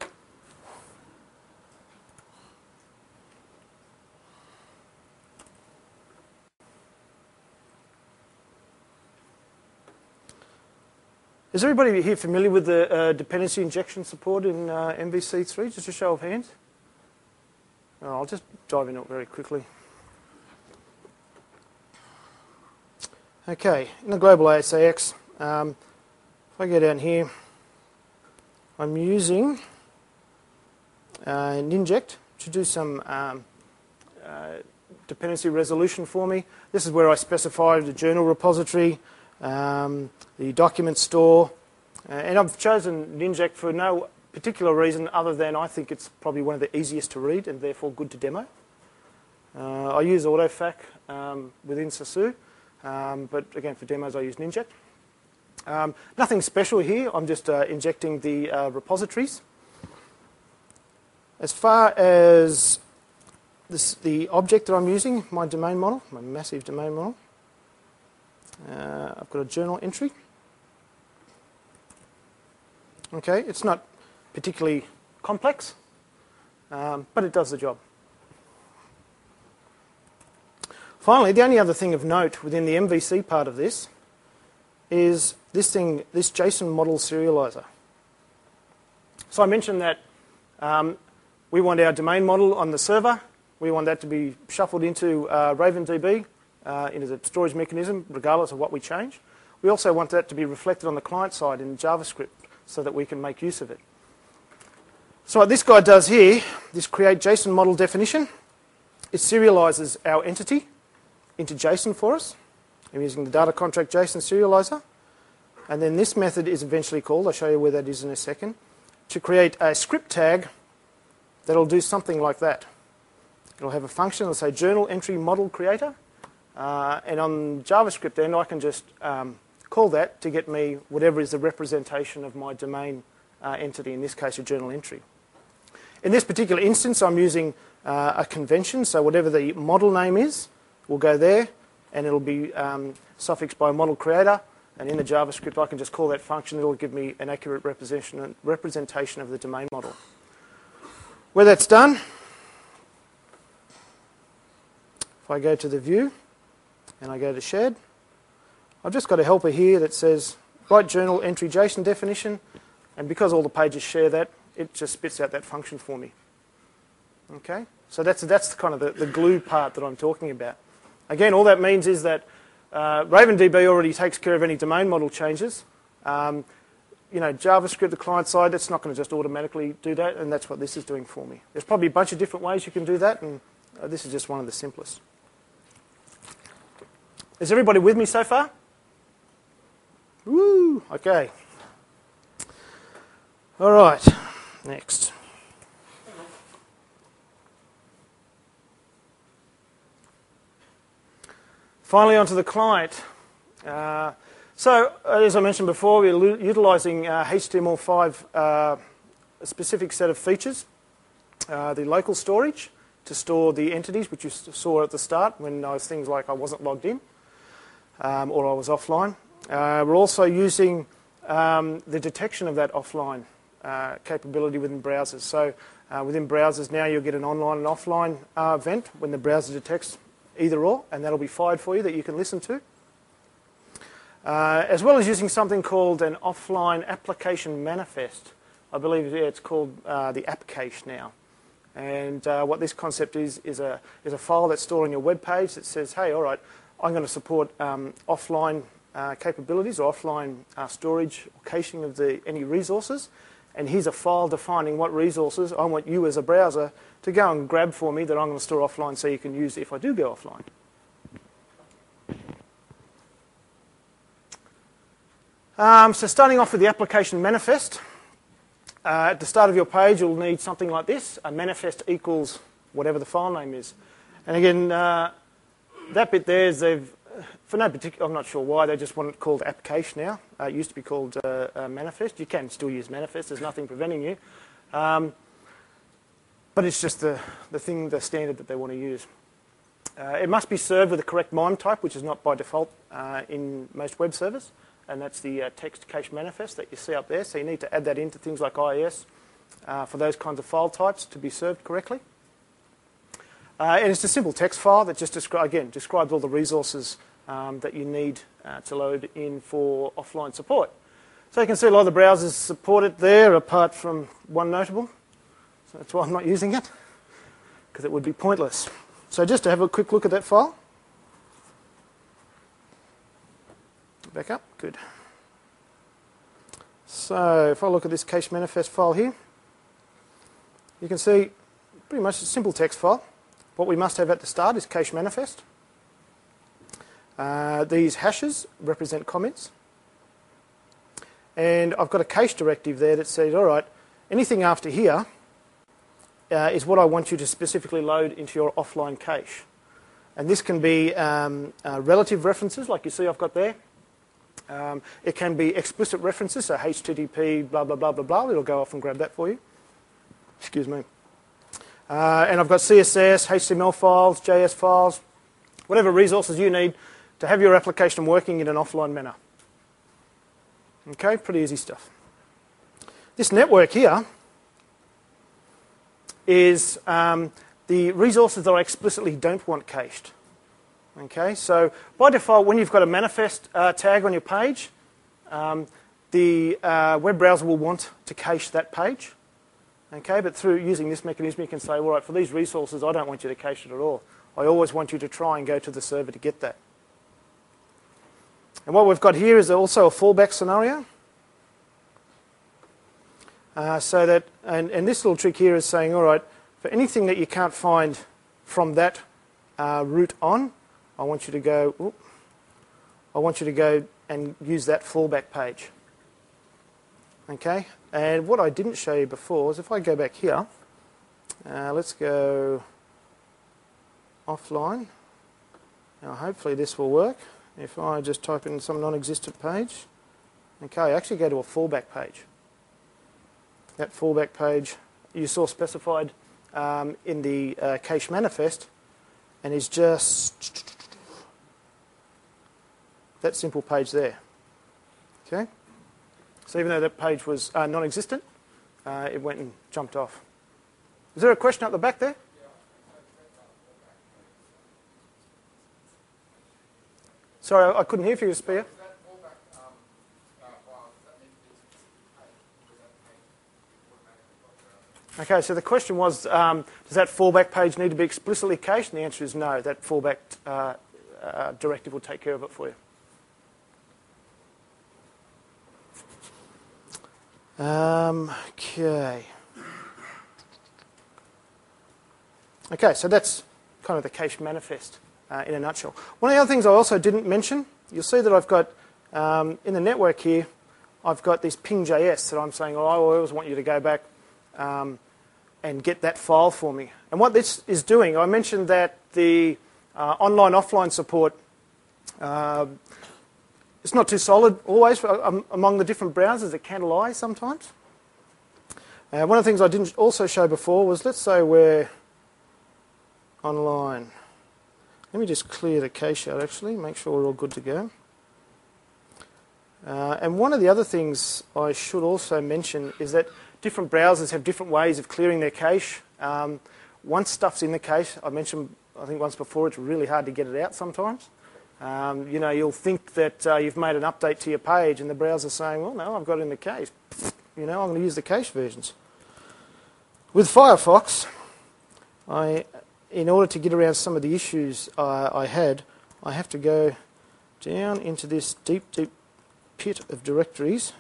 Is everybody here familiar with the uh, dependency injection support in uh, M V C three? Just a show of hands. Oh, I'll just dive into it very quickly. Okay, in the global A S A X, um, if I go down here, I'm using uh, Ninject to do some um, uh, dependency resolution for me. This is where I specify the journal repository, um, the document store, uh, and I've chosen Ninject for no particular reason other than I think it's probably one of the easiest to read and therefore good to demo. Uh, I use AutoFac um, within Sasu, um, but again for demos I use Ninject. Um, nothing special here, I'm just uh, injecting the uh, repositories. As far as this, the object that I'm using, my domain model, my massive domain model, uh, I've got a journal entry. Okay, it's not particularly complex, um, but it does the job. Finally, the only other thing of note within the M V C part of this is this thing, this JSON model serializer. So I mentioned that um, we want our domain model on the server. We want that to be shuffled into uh, RavenDB uh, into the storage mechanism, regardless of what we change. We also want that to be reflected on the client side in JavaScript so that we can make use of it. So what this guy does here, this create JSON model definition, it serializes our entity into JSON for us. I'm using the data contract JSON serializer. And then this method is eventually called, I'll show you where that is in a second, to create a script tag that'll do something like that. It'll have a function, it'll say journal entry model creator. Uh, and on JavaScript then I can just um, call that to get me whatever is the representation of my domain uh, entity, in this case a journal entry. In this particular instance, I'm using uh, a convention, so whatever the model name is will go there, and it'll be um, suffixed by a model creator, and in the JavaScript I can just call that function, it'll give me an accurate representation, representation of the domain model. Where that's done, if I go to the view, and I go to shared, I've just got a helper here that says write journal entry JSON definition, and because all the pages share that, it just spits out that function for me. Okay, so that's that's kind of the, the glue part that I'm talking about. Again, all that means is that uh, RavenDB already takes care of any domain model changes. Um, you know, JavaScript, the client side, that's not going to just automatically do that, and that's what this is doing for me. There's probably a bunch of different ways you can do that, and uh, this is just one of the simplest. Is everybody with me so far? Woo! Okay. All right. Next. Finally, onto the client. Uh, So, uh, as I mentioned before, we're utilising uh, H T M L five, uh, a specific set of features, uh, the local storage to store the entities, which you saw at the start when I was things like I wasn't logged in um, or I was offline. Uh, we're also using um, the detection of that offline uh, capability within browsers. So uh, within browsers now you'll get an online and offline uh, event when the browser detects either or, and that'll be fired for you that you can listen to. Uh, as well as using something called an offline application manifest. I believe yeah, it's called uh, the app cache now. And uh, what this concept is, is a, is a file that's stored on your web page that says, hey, all right, I'm going to support um, offline uh, capabilities or offline uh, storage or caching of the, any resources. And here's a file defining what resources I want you as a browser to go and grab for me that I'm going to store offline so you can use if I do go offline. Um, so starting off with the application manifest. Uh, at the start of your page, you'll need something like this. A manifest equals whatever the file name is. And again, uh, that bit there is they've, for no particular, I'm not sure why, they just want it called app cache now. Uh, it used to be called uh, uh, manifest. You can still use manifest. There's nothing preventing you. Um, but it's just the, the thing, the standard that they want to use. Uh, it must be served with the correct MIME type, which is not by default uh, in most web servers. And that's the uh, text cache manifest that you see up there. So you need to add that into things like I I S uh, for those kinds of file types to be served correctly. Uh, and it's a simple text file that just, descri again, describes all the resources um, that you need uh, to load in for offline support. So you can see a lot of the browsers support it there, apart from one notable. So that's why I'm not using it, because it would be pointless. So just to have a quick look at that file. Back up, good. So if I look at this cache manifest file here, you can see pretty much a simple text file. What we must have at the start is cache manifest. Uh, these hashes represent comments. And I've got a cache directive there that says, all right, anything after here uh, is what I want you to specifically load into your offline cache. And this can be um, uh, relative references like you see I've got there. Um, it can be explicit references, so H T T P, blah, blah, blah, blah, blah. It'll go off and grab that for you. Excuse me. Uh, and I've got C S S, H T M L files, J S files, whatever resources you need to have your application working in an offline manner. Okay, pretty easy stuff. This network here is um, the resources that I explicitly don't want cached. Okay, so by default, when you've got a manifest uh, tag on your page, um, the uh, web browser will want to cache that page. Okay, but through using this mechanism, you can say, all right, for these resources, I don't want you to cache it at all. I always want you to try and go to the server to get that. And what we've got here is also a fallback scenario. Uh, so that, and, and this little trick here is saying, all right, for anything that you can't find from that uh, route on, I want you to go. Oops, I want you to go and use that fallback page. Okay, and what I didn't show you before is if I go back here, uh, let's go offline. Now, hopefully this will work. If I just type in some non-existent page, okay, I actually go to a fallback page. That fallback page you saw specified um, in the uh, cache manifest, and is just that simple page there. Okay? So even though that page was uh, non-existent, uh, it went and jumped off. Is there a question at the back there? Sorry, I couldn't hear if you were speaking. Okay, so the question was, um, does that fallback page need to be explicitly cached? And the answer is no. That fallback uh, uh, directive will take care of it for you. Um, okay. Okay, so that's kind of the cache manifest uh, in a nutshell. One of the other things I also didn't mention, you'll see that I've got, um, in the network here, I've got this ping.js that I'm saying, oh, I always want you to go back um, and get that file for me. And what this is doing, I mentioned that the uh, online-offline support uh, it's not too solid always for, um, among the different browsers. It can lie sometimes. Uh, one of the things I didn't also show before was, let's say we're online. Let me just clear the cache out actually, make sure we're all good to go. Uh, and one of the other things I should also mention is that different browsers have different ways of clearing their cache. Um, once stuff's in the cache, I mentioned I think once before, it's really hard to get it out sometimes. Um, you know, you'll think that uh, you've made an update to your page and the browser's saying, well, no, I've got it in the cache. You know, I'm going to use the cache versions. With Firefox, I, in order to get around some of the issues uh, I had, I have to go down into this deep, deep pit of directories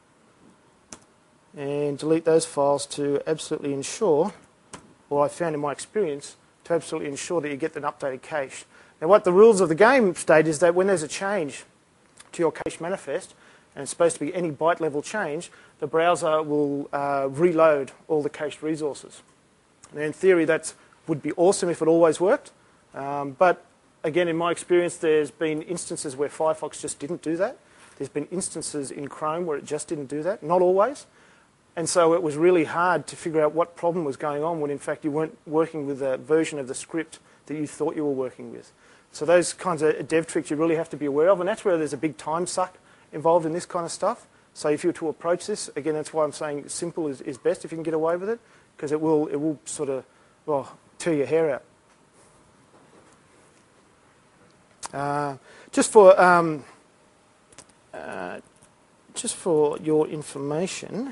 and delete those files to absolutely ensure, or I found in my experience, to absolutely ensure that you get an updated cache. Now what the rules of the game state is that when there's a change to your cache manifest, and it's supposed to be any byte level change, the browser will uh, reload all the cached resources. Now in theory that would be awesome if it always worked, um, but again in my experience there's been instances where Firefox just didn't do that. There's been instances in Chrome where it just didn't do that, not always. And so it was really hard to figure out what problem was going on when in fact you weren't working with a version of the script that you thought you were working with. So those kinds of dev tricks you really have to be aware of, and that's where there's a big time suck involved in this kind of stuff. So if you were to approach this, again that's why I'm saying simple is, is best if you can get away with it, because it will, it will sort of, well, tear your hair out. Uh, just for uh, uh, just for your information,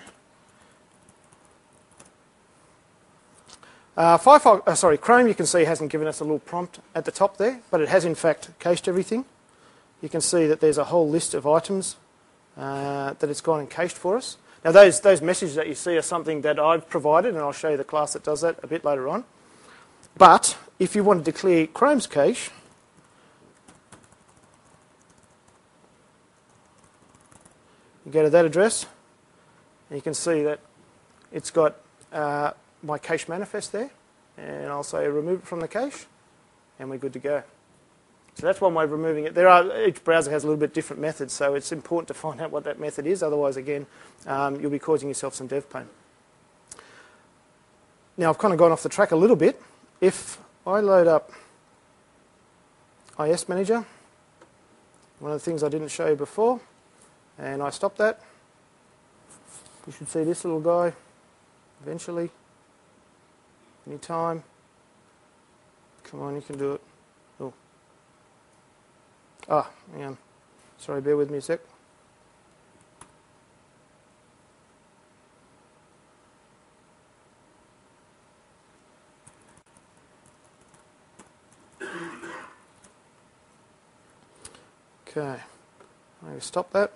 Uh, Firefox, uh, sorry, Chrome, you can see hasn't given us a little prompt at the top there, but it has in fact cached everything. You can see that there's a whole list of items uh, that it's gone and cached for us. Now those, those messages that you see are something that I've provided, and I'll show you the class that does that a bit later on. But if you wanted to clear Chrome's cache, you go to that address, and you can see that it's got uh, my cache manifest there, and I'll say remove it from the cache, and we're good to go. So that's one way of removing it. There are, each browser has a little bit different methods, so it's important to find out what that method is, otherwise again um, you'll be causing yourself some dev pain. Now I've kind of gone off the track a little bit. If I load up I S Manager, one of the things I didn't show you before, and I stop that, you should see this little guy eventually. Anytime. Come on, you can do it. Oh. Ah, hang on. Sorry, bear with me a sec. Okay. I'm going to stop that.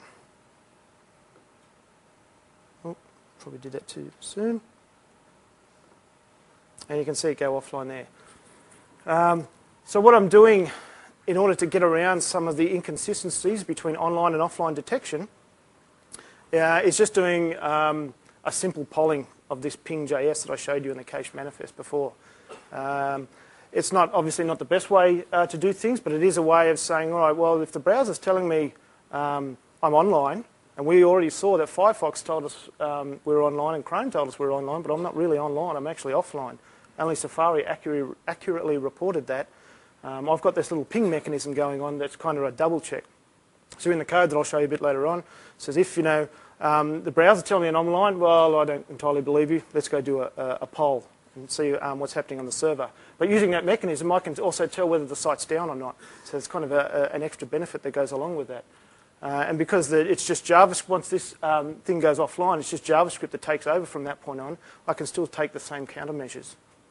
Oh, probably did that too soon. And you can see it go offline there. Um, so what I'm doing in order to get around some of the inconsistencies between online and offline detection uh, is just doing um, a simple polling of this ping.js that I showed you in the cache manifest before. Um, it's not obviously not the best way uh, to do things, but it is a way of saying, all right, well, if the browser's telling me um, I'm online, and we already saw that Firefox told us um, we were online and Chrome told us we were online, but I'm not really online, I'm actually offline. Only Safari accurate, accurately reported that. Um, I've got this little ping mechanism going on that's kind of a double check. So in the code that I'll show you a bit later on, it says if you know um, the browser telling me I'm online, well, I don't entirely believe you. Let's go do a, a, a poll and see um, what's happening on the server. But using that mechanism, I can also tell whether the site's down or not. So it's kind of a, a, an extra benefit that goes along with that. Uh, and because the, it's just JavaScript, once this um, thing goes offline, it's just JavaScript that takes over from that point on, I can still take the same countermeasures.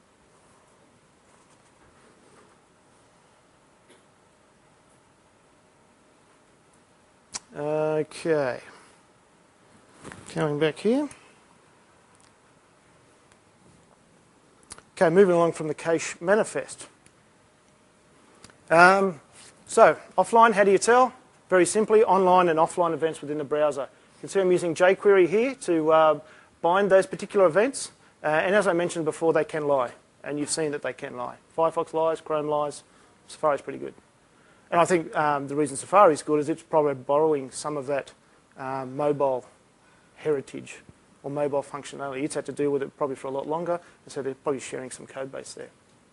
Okay, coming back here. Okay, moving along from the cache manifest. Um, so, offline, how do you tell? Very simply, online and offline events within the browser. You can see I'm using jQuery here to uh, bind those particular events. Uh, and as I mentioned before, they can lie. And you've seen that they can lie. Firefox lies, Chrome lies, Safari's pretty good. and I think um, the reason Safari is good is it's probably borrowing some of that um, mobile heritage or mobile functionality. It's had to deal with it probably for a lot longer, and so they're probably sharing some code base there.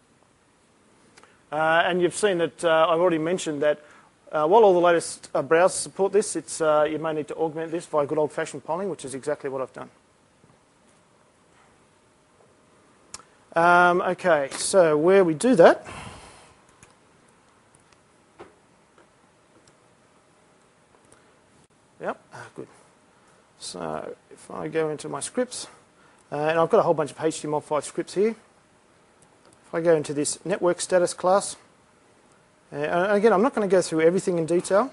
Uh, and you've seen that uh, I've already mentioned that uh, while all the latest uh, browsers support this, it's, uh, you may need to augment this via good old-fashioned polling, which is exactly what I've done. Um, okay, so where we do that, yep, ah, good. So if I go into my scripts, uh, and I've got a whole bunch of H T M L five scripts here. If I go into this network status class, uh, and again, I'm not going to go through everything in detail,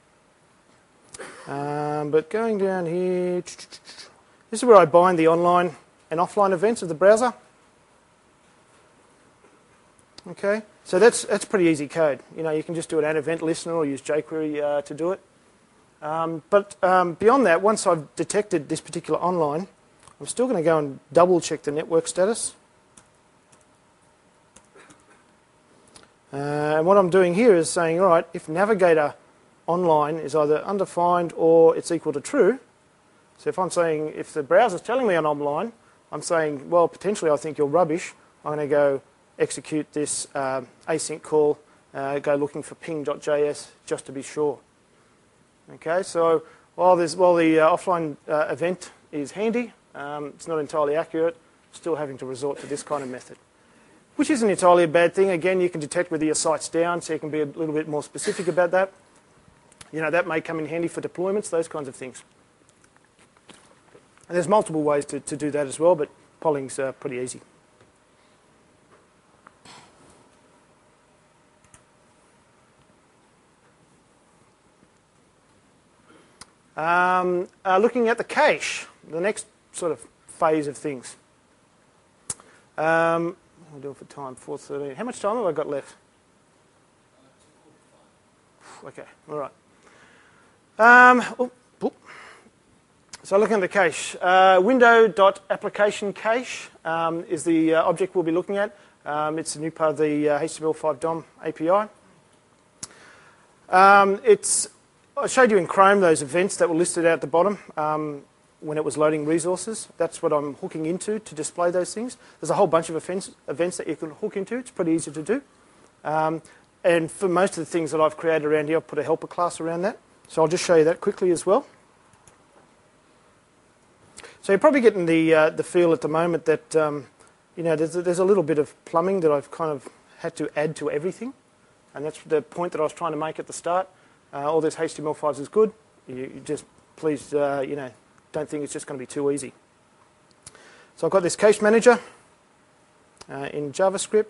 um, but going down here, this is where I bind the online and offline events of the browser. Okay, so that's that's pretty easy code. You know, you can just do an add event listener or use jQuery uh, to do it. Um, but um, beyond that, once I've detected this particular online, I'm still going to go and double check the network status. Uh, and what I'm doing here is saying, all right, if navigator online is either undefined or it's equal to true, so if I'm saying, if the browser's telling me I'm online, I'm saying, well, potentially I think you're rubbish, I'm going to go execute this um, async call, uh, go looking for ping.js just to be sure. Okay, so while, there's, while the uh, offline uh, event is handy, um, it's not entirely accurate, still having to resort to this kind of method. Which isn't entirely a bad thing. Again, you can detect whether your site's down, so you can be a little bit more specific about that. You know, that may come in handy for deployments, those kinds of things. And there's multiple ways to, to do that as well, but polling's uh, pretty easy. Um, uh, looking at the cache, the next sort of phase of things. Um, I'll do it for time, four thirteen. How much time have I got left? Okay, all right. Um, oh, oh. So looking at the cache, uh, window.application cache um, is the uh, object we'll be looking at. Um, it's a new part of the uh, H T M L five D O M A P I. Um, it's I showed you in Chrome those events that were listed out at the bottom um, when it was loading resources. That's what I'm hooking into to display those things. There's a whole bunch of events, events that you can hook into. It's pretty easy to do. Um, and for most of the things that I've created around here, I've put a helper class around that. So I'll just show you that quickly as well. So you're probably getting the, uh, the feel at the moment that um, you know, there's a, there's a little bit of plumbing that I've kind of had to add to everything. And that's the point that I was trying to make at the start. Uh, all this H T M L five is good. You, you just please, uh, you know, don't think it's just going to be too easy. So I've got this cache manager uh, in JavaScript,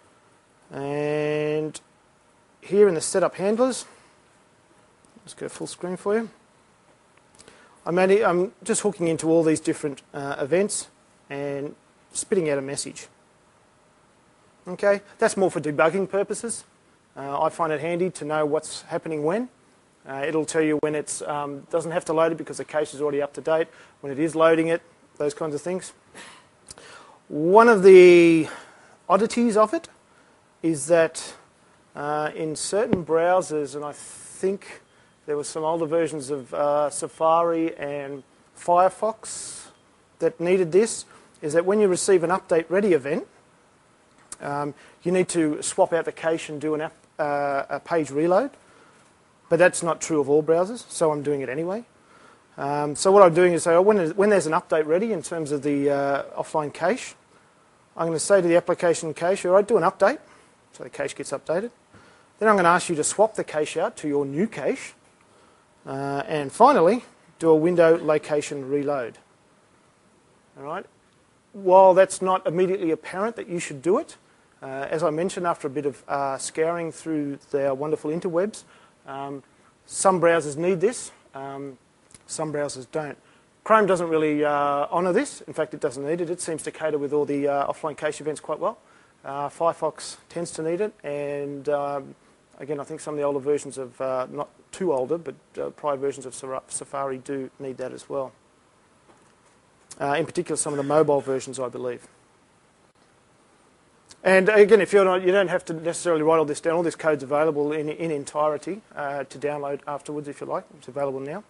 and here in the setup handlers, let's go full screen for you. I'm, adding, I'm just hooking into all these different uh, events and spitting out a message. Okay, that's more for debugging purposes. Uh, I find it handy to know what's happening when. Uh, it'll tell you when it um, doesn't have to load it because the cache is already up to date, when it is loading it, those kinds of things. One of the oddities of it is that uh, in certain browsers, and I think there were some older versions of uh, Safari and Firefox that needed this, is that when you receive an update ready event, um, you need to swap out the cache and do an app, uh, a page reload. But that's not true of all browsers, so I'm doing it anyway. Um, so what I'm doing is say, oh, when, is, when there's an update ready in terms of the uh, offline cache, I'm going to say to the application cache, all right, do an update, so the cache gets updated. Then I'm going to ask you to swap the cache out to your new cache. Uh, and finally, do a window location reload. All right. While that's not immediately apparent that you should do it, uh, as I mentioned, after a bit of uh, scouring through their wonderful interwebs, um, some browsers need this, um, some browsers don't. Chrome doesn't really uh, honour this. In fact, it doesn't need it. It seems to cater with all the uh, offline cache events quite well. Uh, Firefox tends to need it, and um, again, I think some of the older versions of, uh, not too older, but uh, prior versions of Safari do need that as well. Uh, in particular, some of the mobile versions, I believe. And again, if you're not, you don't have to necessarily write all this down. All this code's available in, in entirety uh, to download afterwards if you like. It's available now.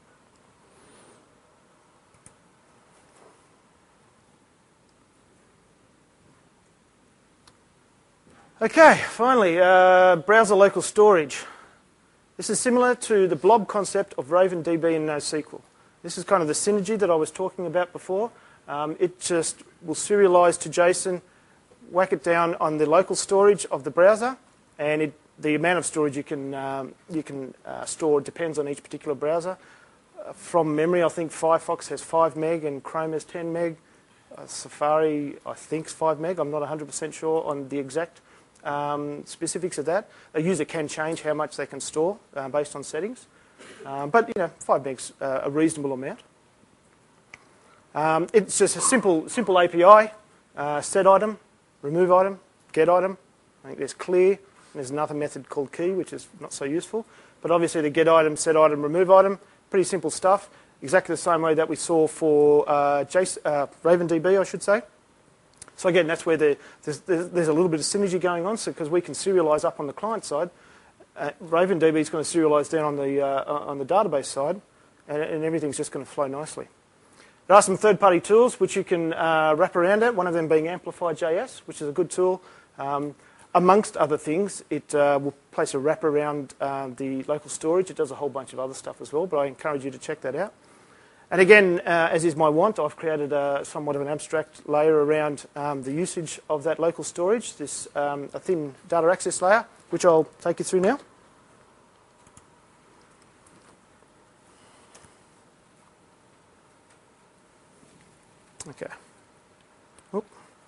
Okay, finally, uh, browser local storage. This is similar to the blob concept of RavenDB and NoSQL. This is kind of the synergy that I was talking about before. Um, it just will serialize to JSON, whack it down on the local storage of the browser, and it, the amount of storage you can, um, you can uh, store depends on each particular browser. Uh, from memory, I think Firefox has five meg and Chrome has ten meg. Uh, Safari, I think, is five meg. I'm not one hundred percent sure on the exact um, specifics of that. A user can change how much they can store uh, based on settings. Um, but, you know, five meg's uh, a reasonable amount. Um, it's just a simple, simple A P I, uh, set item, remove item, get item. I think there's clear, and there's another method called key, which is not so useful. But obviously the get item, set item, remove item, pretty simple stuff. Exactly the same way that we saw for uh, JSON, uh, RavenDB, I should say. So again, that's where the, there's, there's a little bit of synergy going on, so because we can serialize up on the client side. Uh, RavenDB is going to serialize down on the, uh, on the database side, and, and everything's just going to flow nicely. There are some third-party tools which you can uh, wrap around it, one of them being Amplify J S, which is a good tool. Um, amongst other things, it uh, will place a wrap around uh, the local storage. It does a whole bunch of other stuff as well, but I encourage you to check that out. And again, uh, as is my want, I've created a, somewhat of an abstract layer around um, the usage of that local storage, this um, a thin data access layer, which I'll take you through now. Okay. Oop.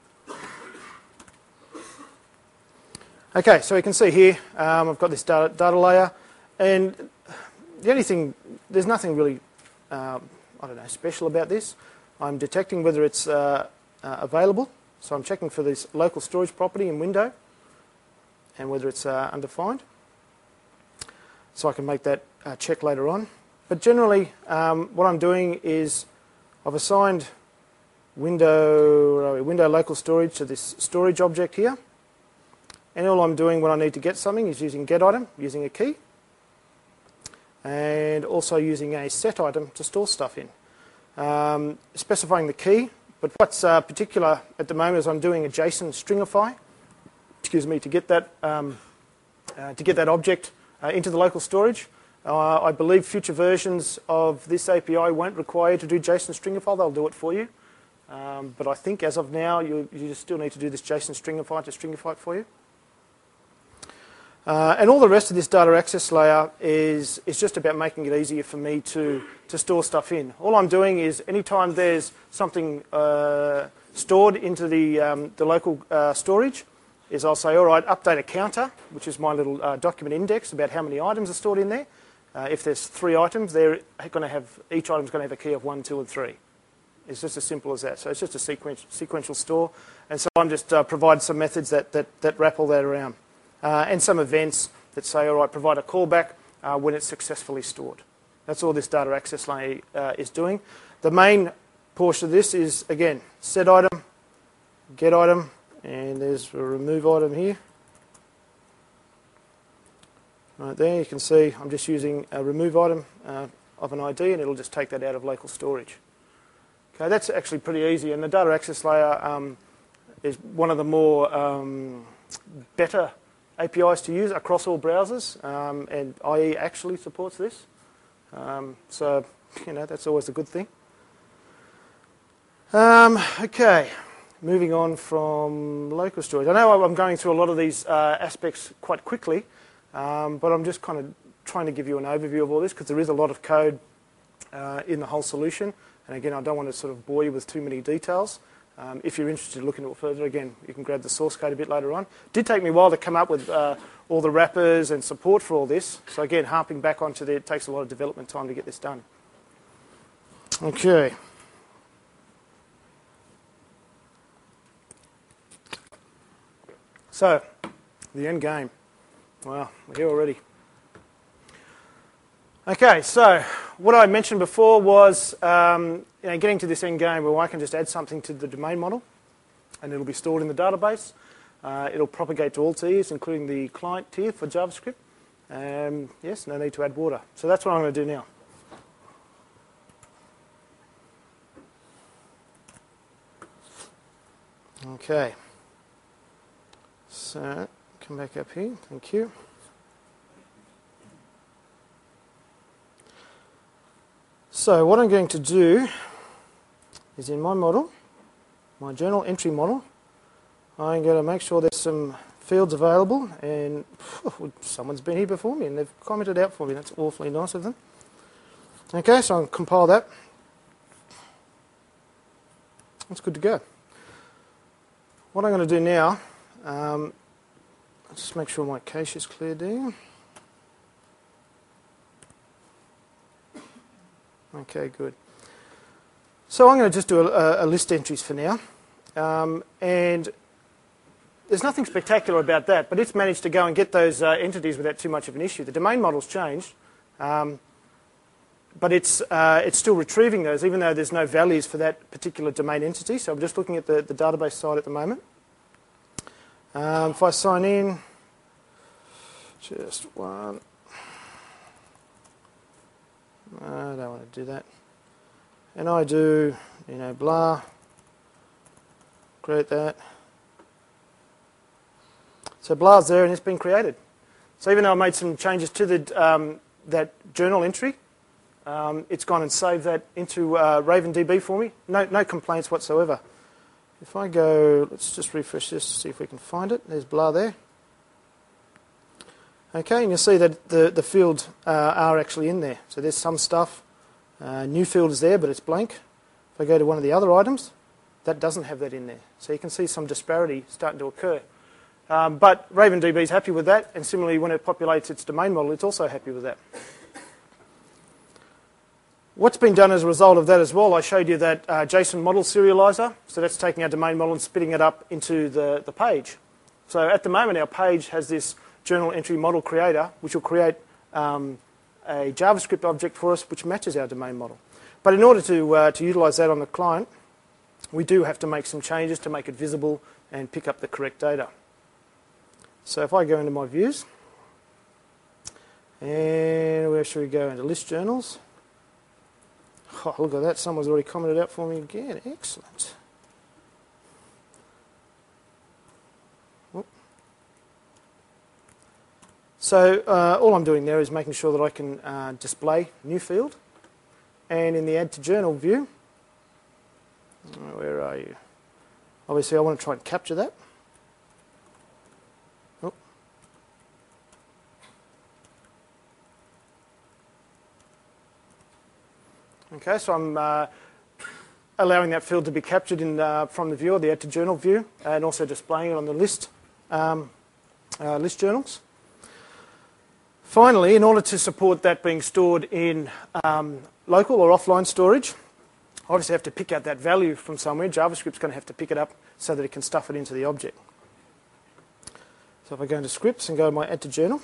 Okay, so you can see here, um, I've got this data, data layer, and the only thing, there's nothing really, um, I don't know, special about this. I'm detecting whether it's uh, uh, available, so I'm checking for this local storage property in window, and whether it's uh, undefined, so I can make that uh, check later on. But generally, um, what I'm doing is I've assigned window, window local storage to this storage object here. And all I'm doing when I need to get something is using get item, using a key, and also using a set item to store stuff in. Um, specifying the key, but what's uh, particular at the moment is I'm doing a JSON stringify, excuse me, to get that, um, uh, to get that object uh, into the local storage. Uh, I believe future versions of this A P I won't require you to do JSON stringify, they'll do it for you. Um, but I think as of now, you, you still need to do this JSON stringify to stringify it for you. Uh, and all the rest of this data access layer is, is just about making it easier for me to, to store stuff in. All I'm doing is anytime there's something uh, stored into the, um, the local uh, storage, is I'll say, all right, update a counter, which is my little uh, document index about how many items are stored in there. Uh, if there's three items, they're going to have, each item's going to have a key of one, two, and three. It's just as simple as that. So it's just a sequen sequential store. And so I'm just uh, providing some methods that, that, that wrap all that around. Uh, and some events that say, all right, provide a callback uh, when it's successfully stored. That's all this data access layer uh, is doing. The main portion of this is, again, set item, get item, and there's a remove item here. Right there, you can see I'm just using a remove item uh, of an I D, and it'll just take that out of local storage. Okay, that's actually pretty easy, and the data access layer um, is one of the more um, better A P Is to use across all browsers, um, and I E actually supports this. Um, so, you know, that's always a good thing. Um, okay, moving on from local storage. I know I'm going through a lot of these uh, aspects quite quickly, um, but I'm just kind of trying to give you an overview of all this because there is a lot of code uh, in the whole solution. And again, I don't want to sort of bore you with too many details. Um, if you're interested in looking into it further, again, you can grab the source code a bit later on. It did take me a while to come up with uh, all the wrappers and support for all this. So again, harping back onto the, it takes a lot of development time to get this done. Okay. So, the end game. Wow, we're here already. Okay, so what I mentioned before was um, you know, getting to this end game where I can just add something to the domain model and it'll be stored in the database. Uh, it'll propagate to all tiers, including the client tier for JavaScript. Um, yes, no need to add water. So that's what I'm going to do now. Okay. So, come back up here. Thank you. So what I'm going to do is in my model, my journal entry model, I'm going to make sure there's some fields available, and phew, someone's been here before me and they've commented out for me. That's awfully nice of them. Okay, so I'll compile that. That's good to go. What I'm going to do now, um, let's just make sure my cache is cleared there. Okay, good. So I'm going to just do a, a list entries for now. Um, and there's nothing spectacular about that, but it's managed to go and get those uh, entities without too much of an issue. The domain model's changed, um, but it's, uh, it's still retrieving those, even though there's no values for that particular domain entity. So I'm just looking at the, the database side at the moment. Um, if I sign in, just one. I don't want to do that. And I do, you know, blah, create that. So blah's there and it's been created. So even though I made some changes to the, um, that journal entry, um, it's gone and saved that into uh, RavenDB for me. No, no complaints whatsoever. If I go, let's just refresh this, see if we can find it. There's blah there. Okay, and you'll see that the, the fields uh, are actually in there. So there's some stuff. Uh, new field is there, but it's blank. If I go to one of the other items, that doesn't have that in there. So you can see some disparity starting to occur. Um, but RavenDB is happy with that, and similarly, when it populates its domain model, it's also happy with that. What's been done as a result of that as well, I showed you that uh, JSON model serializer. So that's taking our domain model and spitting it up into the, the page. So at the moment, our page has this journal entry model creator, which will create um, a JavaScript object for us which matches our domain model. But in order to, uh, to utilize that on the client, we do have to make some changes to make it visible and pick up the correct data. So if I go into my views, and where should we go? Into list journals. Oh, look at that, someone's already commented out for me again. Excellent. So uh, all I'm doing there is making sure that I can uh, display new field. And in the add to journal view, where are you? Obviously I want to try and capture that. Oh. Okay, so I'm uh, allowing that field to be captured in, uh, from the viewer, the add to journal view, and also displaying it on the list, um, uh, list journals. Finally, in order to support that being stored in um, local or offline storage, I obviously have to pick out that value from somewhere. JavaScript's going to have to pick it up so that it can stuff it into the object. So if I go into scripts and go to my add to journal,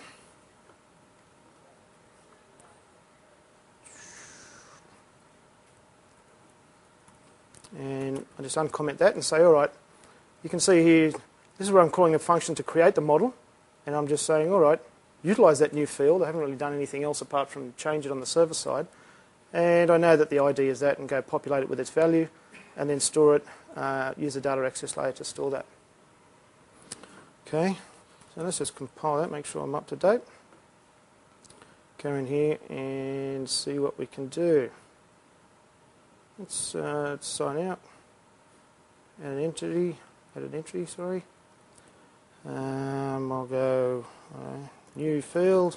and I just uncomment that and say, all right, you can see here, this is where I'm calling a function to create the model, and I'm just saying, all right, utilize that new field. I haven't really done anything else apart from change it on the server side. And I know that the I D is that, and go populate it with its value, and then store it, uh, use the data access layer to store that. Okay, so let's just compile that, make sure I'm up to date. Go in here and see what we can do. Let's, uh, let's sign out. Add an entity, add an entry, sorry. Um, I'll go uh, new field.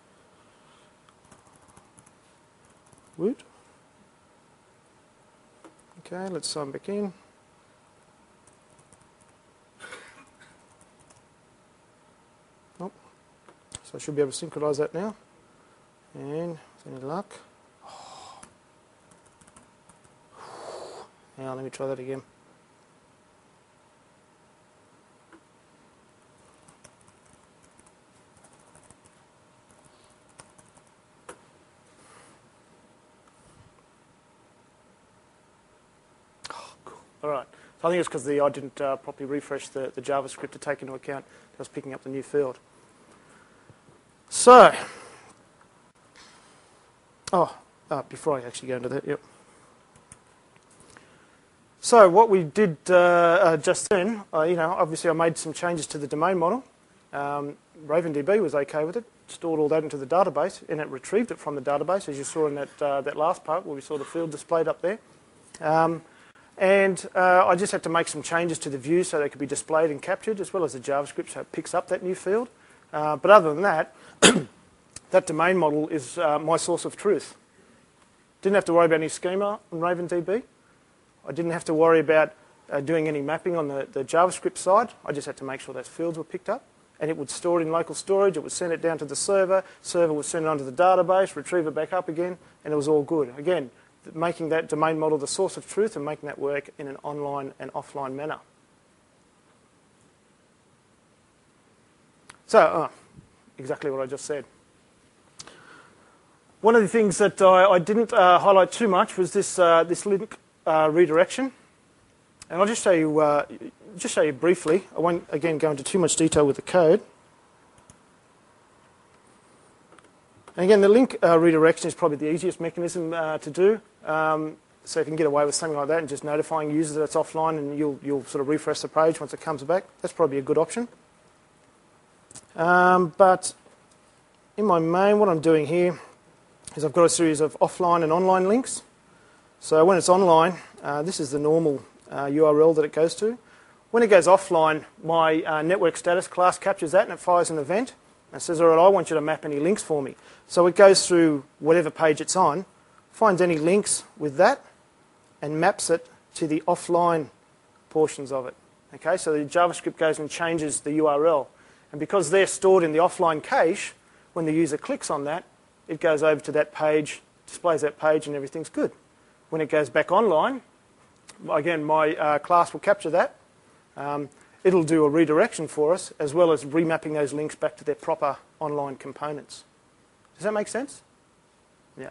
Wood. Okay, let's sign back in. Oh, so I should be able to synchronize that now. And with any luck. Oh. Now let me try that again. All right, I think it's because I didn't uh, properly refresh the, the JavaScript to take into account that I was picking up the new field. So, oh, uh, before I actually go into that, yep. So what we did uh, uh, just then, uh, you know, obviously I made some changes to the domain model. Um, RavenDB was okay with it, stored all that into the database, and it retrieved it from the database, as you saw in that, uh, that last part where we saw the field displayed up there. Um, and uh, I just had to make some changes to the views so they could be displayed and captured, as well as the JavaScript, so it picks up that new field. Uh, but other than that, that domain model is uh, my source of truth. Didn't have to worry about any schema on RavenDB. I didn't have to worry about uh, doing any mapping on the, the JavaScript side. I just had to make sure those fields were picked up. And it would store it in local storage. It would send it down to the server. Server would send it onto the database, retrieve it back up again, and it was all good. Again, making that domain model the source of truth and making that work in an online and offline manner. So, uh, exactly what I just said. One of the things that I, I didn't uh, highlight too much was this, uh, this link uh, redirection. And I'll just show you, uh, just show you briefly. I won't, again, go into too much detail with the code. And again, the link uh, redirection is probably the easiest mechanism uh, to do. Um, so if you can get away with something like that and just notifying users that it's offline and you'll, you'll sort of refresh the page once it comes back, that's probably a good option. Um, but in my main, what I'm doing here is I've got a series of offline and online links. So when it's online, uh, this is the normal uh, U R L that it goes to. When it goes offline, my uh, network status class captures that and it fires an event and says, all right, I want you to map any links for me. So it goes through whatever page it's on, finds any links with that, and maps it to the offline portions of it. Okay, so the JavaScript goes and changes the U R L. And because they're stored in the offline cache, when the user clicks on that, it goes over to that page, displays that page, and everything's good. When it goes back online, again, my uh, class will capture that. Um, it'll do a redirection for us, as well as remapping those links back to their proper online components. Does that make sense? Yeah.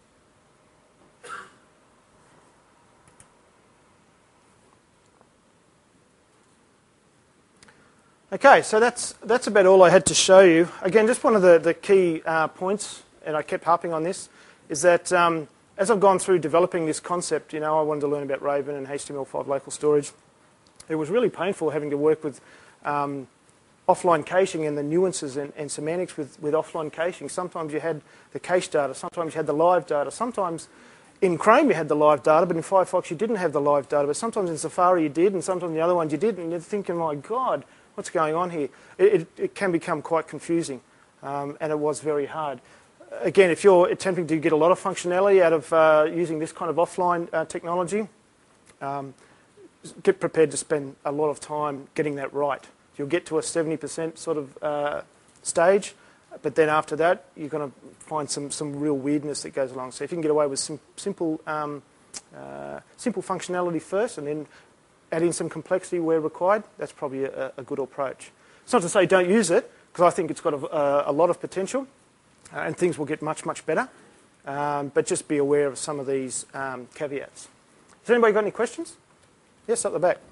Okay, so that's, that's about all I had to show you. Again, just one of the, the key uh, points, and I kept harping on this, is that um, as I've gone through developing this concept, you know, I wanted to learn about Raven and H T M L five local storage. It was really painful having to work with um, offline caching and the nuances and, and semantics with, with offline caching. Sometimes you had the cache data, sometimes you had the live data, sometimes in Chrome you had the live data, but in Firefox you didn't have the live data, but sometimes in Safari you did, and sometimes in the other ones you didn't, and you're thinking, my God, what's going on here? It, it, it can become quite confusing, um, and it was very hard. Again, if you're attempting to get a lot of functionality out of uh, using this kind of offline uh, technology, um, get prepared to spend a lot of time getting that right. You'll get to a seventy percent sort of uh, stage, but then after that, you're going to find some, some real weirdness that goes along. So if you can get away with some simple, um, uh, simple functionality first and then add in some complexity where required, that's probably a, a good approach. It's not to say don't use it, because I think it's got a, a lot of potential, uh, and things will get much, much better. Um, but just be aware of some of these um, caveats. Has anybody got any questions? Yes, up the back.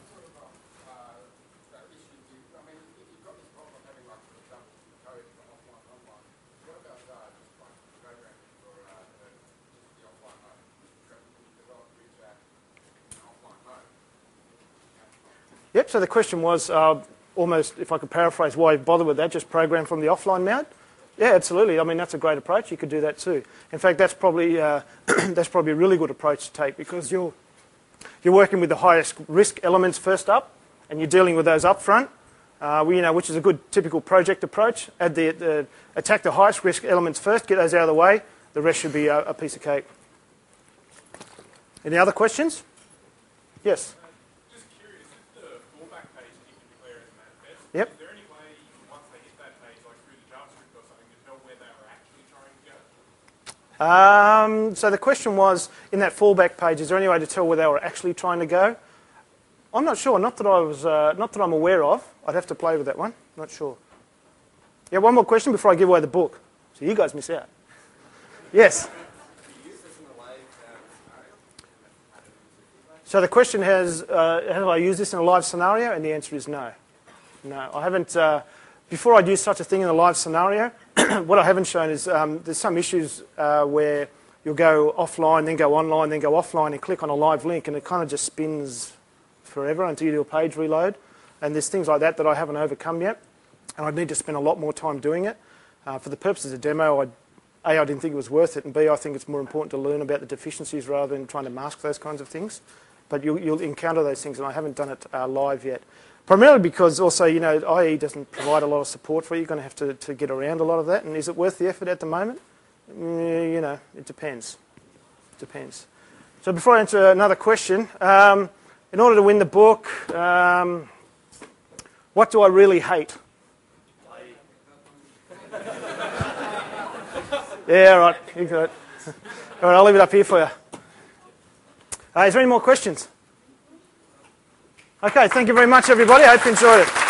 Yep, so the question was uh, almost, if I could paraphrase, why bother with that, just program from the offline mode? Yeah, absolutely. I mean, that's a great approach. You could do that too. In fact, that's probably, uh, that's probably a really good approach to take, because you're, you're working with the highest risk elements first up, and you're dealing with those up front, uh, you know, which is a good typical project approach. Add the, the, attack the highest risk elements first, get those out of the way. The rest should be a, a piece of cake. Any other questions? Yes? Yep. Is there any way, once they hit that page, like through the JavaScript or something, to tell where they were actually trying to go? Um, so the question was, in that fallback page, is there any way to tell where they were actually trying to go? I'm not sure. Not that I was, uh, not that I'm aware of. I'd have to play with that one. Not sure. Yeah, one more question before I give away the book, so you guys miss out. Yes. So the question has, uh, have I used this in a live scenario? And the answer is no. No, I haven't. Uh, before I'd use such a thing in a live scenario, what I haven't shown is um, there's some issues uh, where you'll go offline, then go online, then go offline and click on a live link and it kind of just spins forever until you do a page reload. And there's things like that that I haven't overcome yet. And I'd need to spend a lot more time doing it. Uh, for the purposes of demo, I'd, A, I didn't think it was worth it, and B, I think it's more important to learn about the deficiencies rather than trying to mask those kinds of things. But you'll, you'll encounter those things, and I haven't done it uh, live yet. Primarily because also, you know, I E doesn't provide a lot of support for you. You're going to have to, to get around a lot of that. And is it worth the effort at the moment? Mm, you know, it depends. It depends. So before I answer another question, um, in order to win the book, um, what do I really hate? Yeah, all right. You got it. All right, I'll leave it up here for you. Uh, is there any more questions? Okay, thank you very much, everybody. I hope you enjoyed it.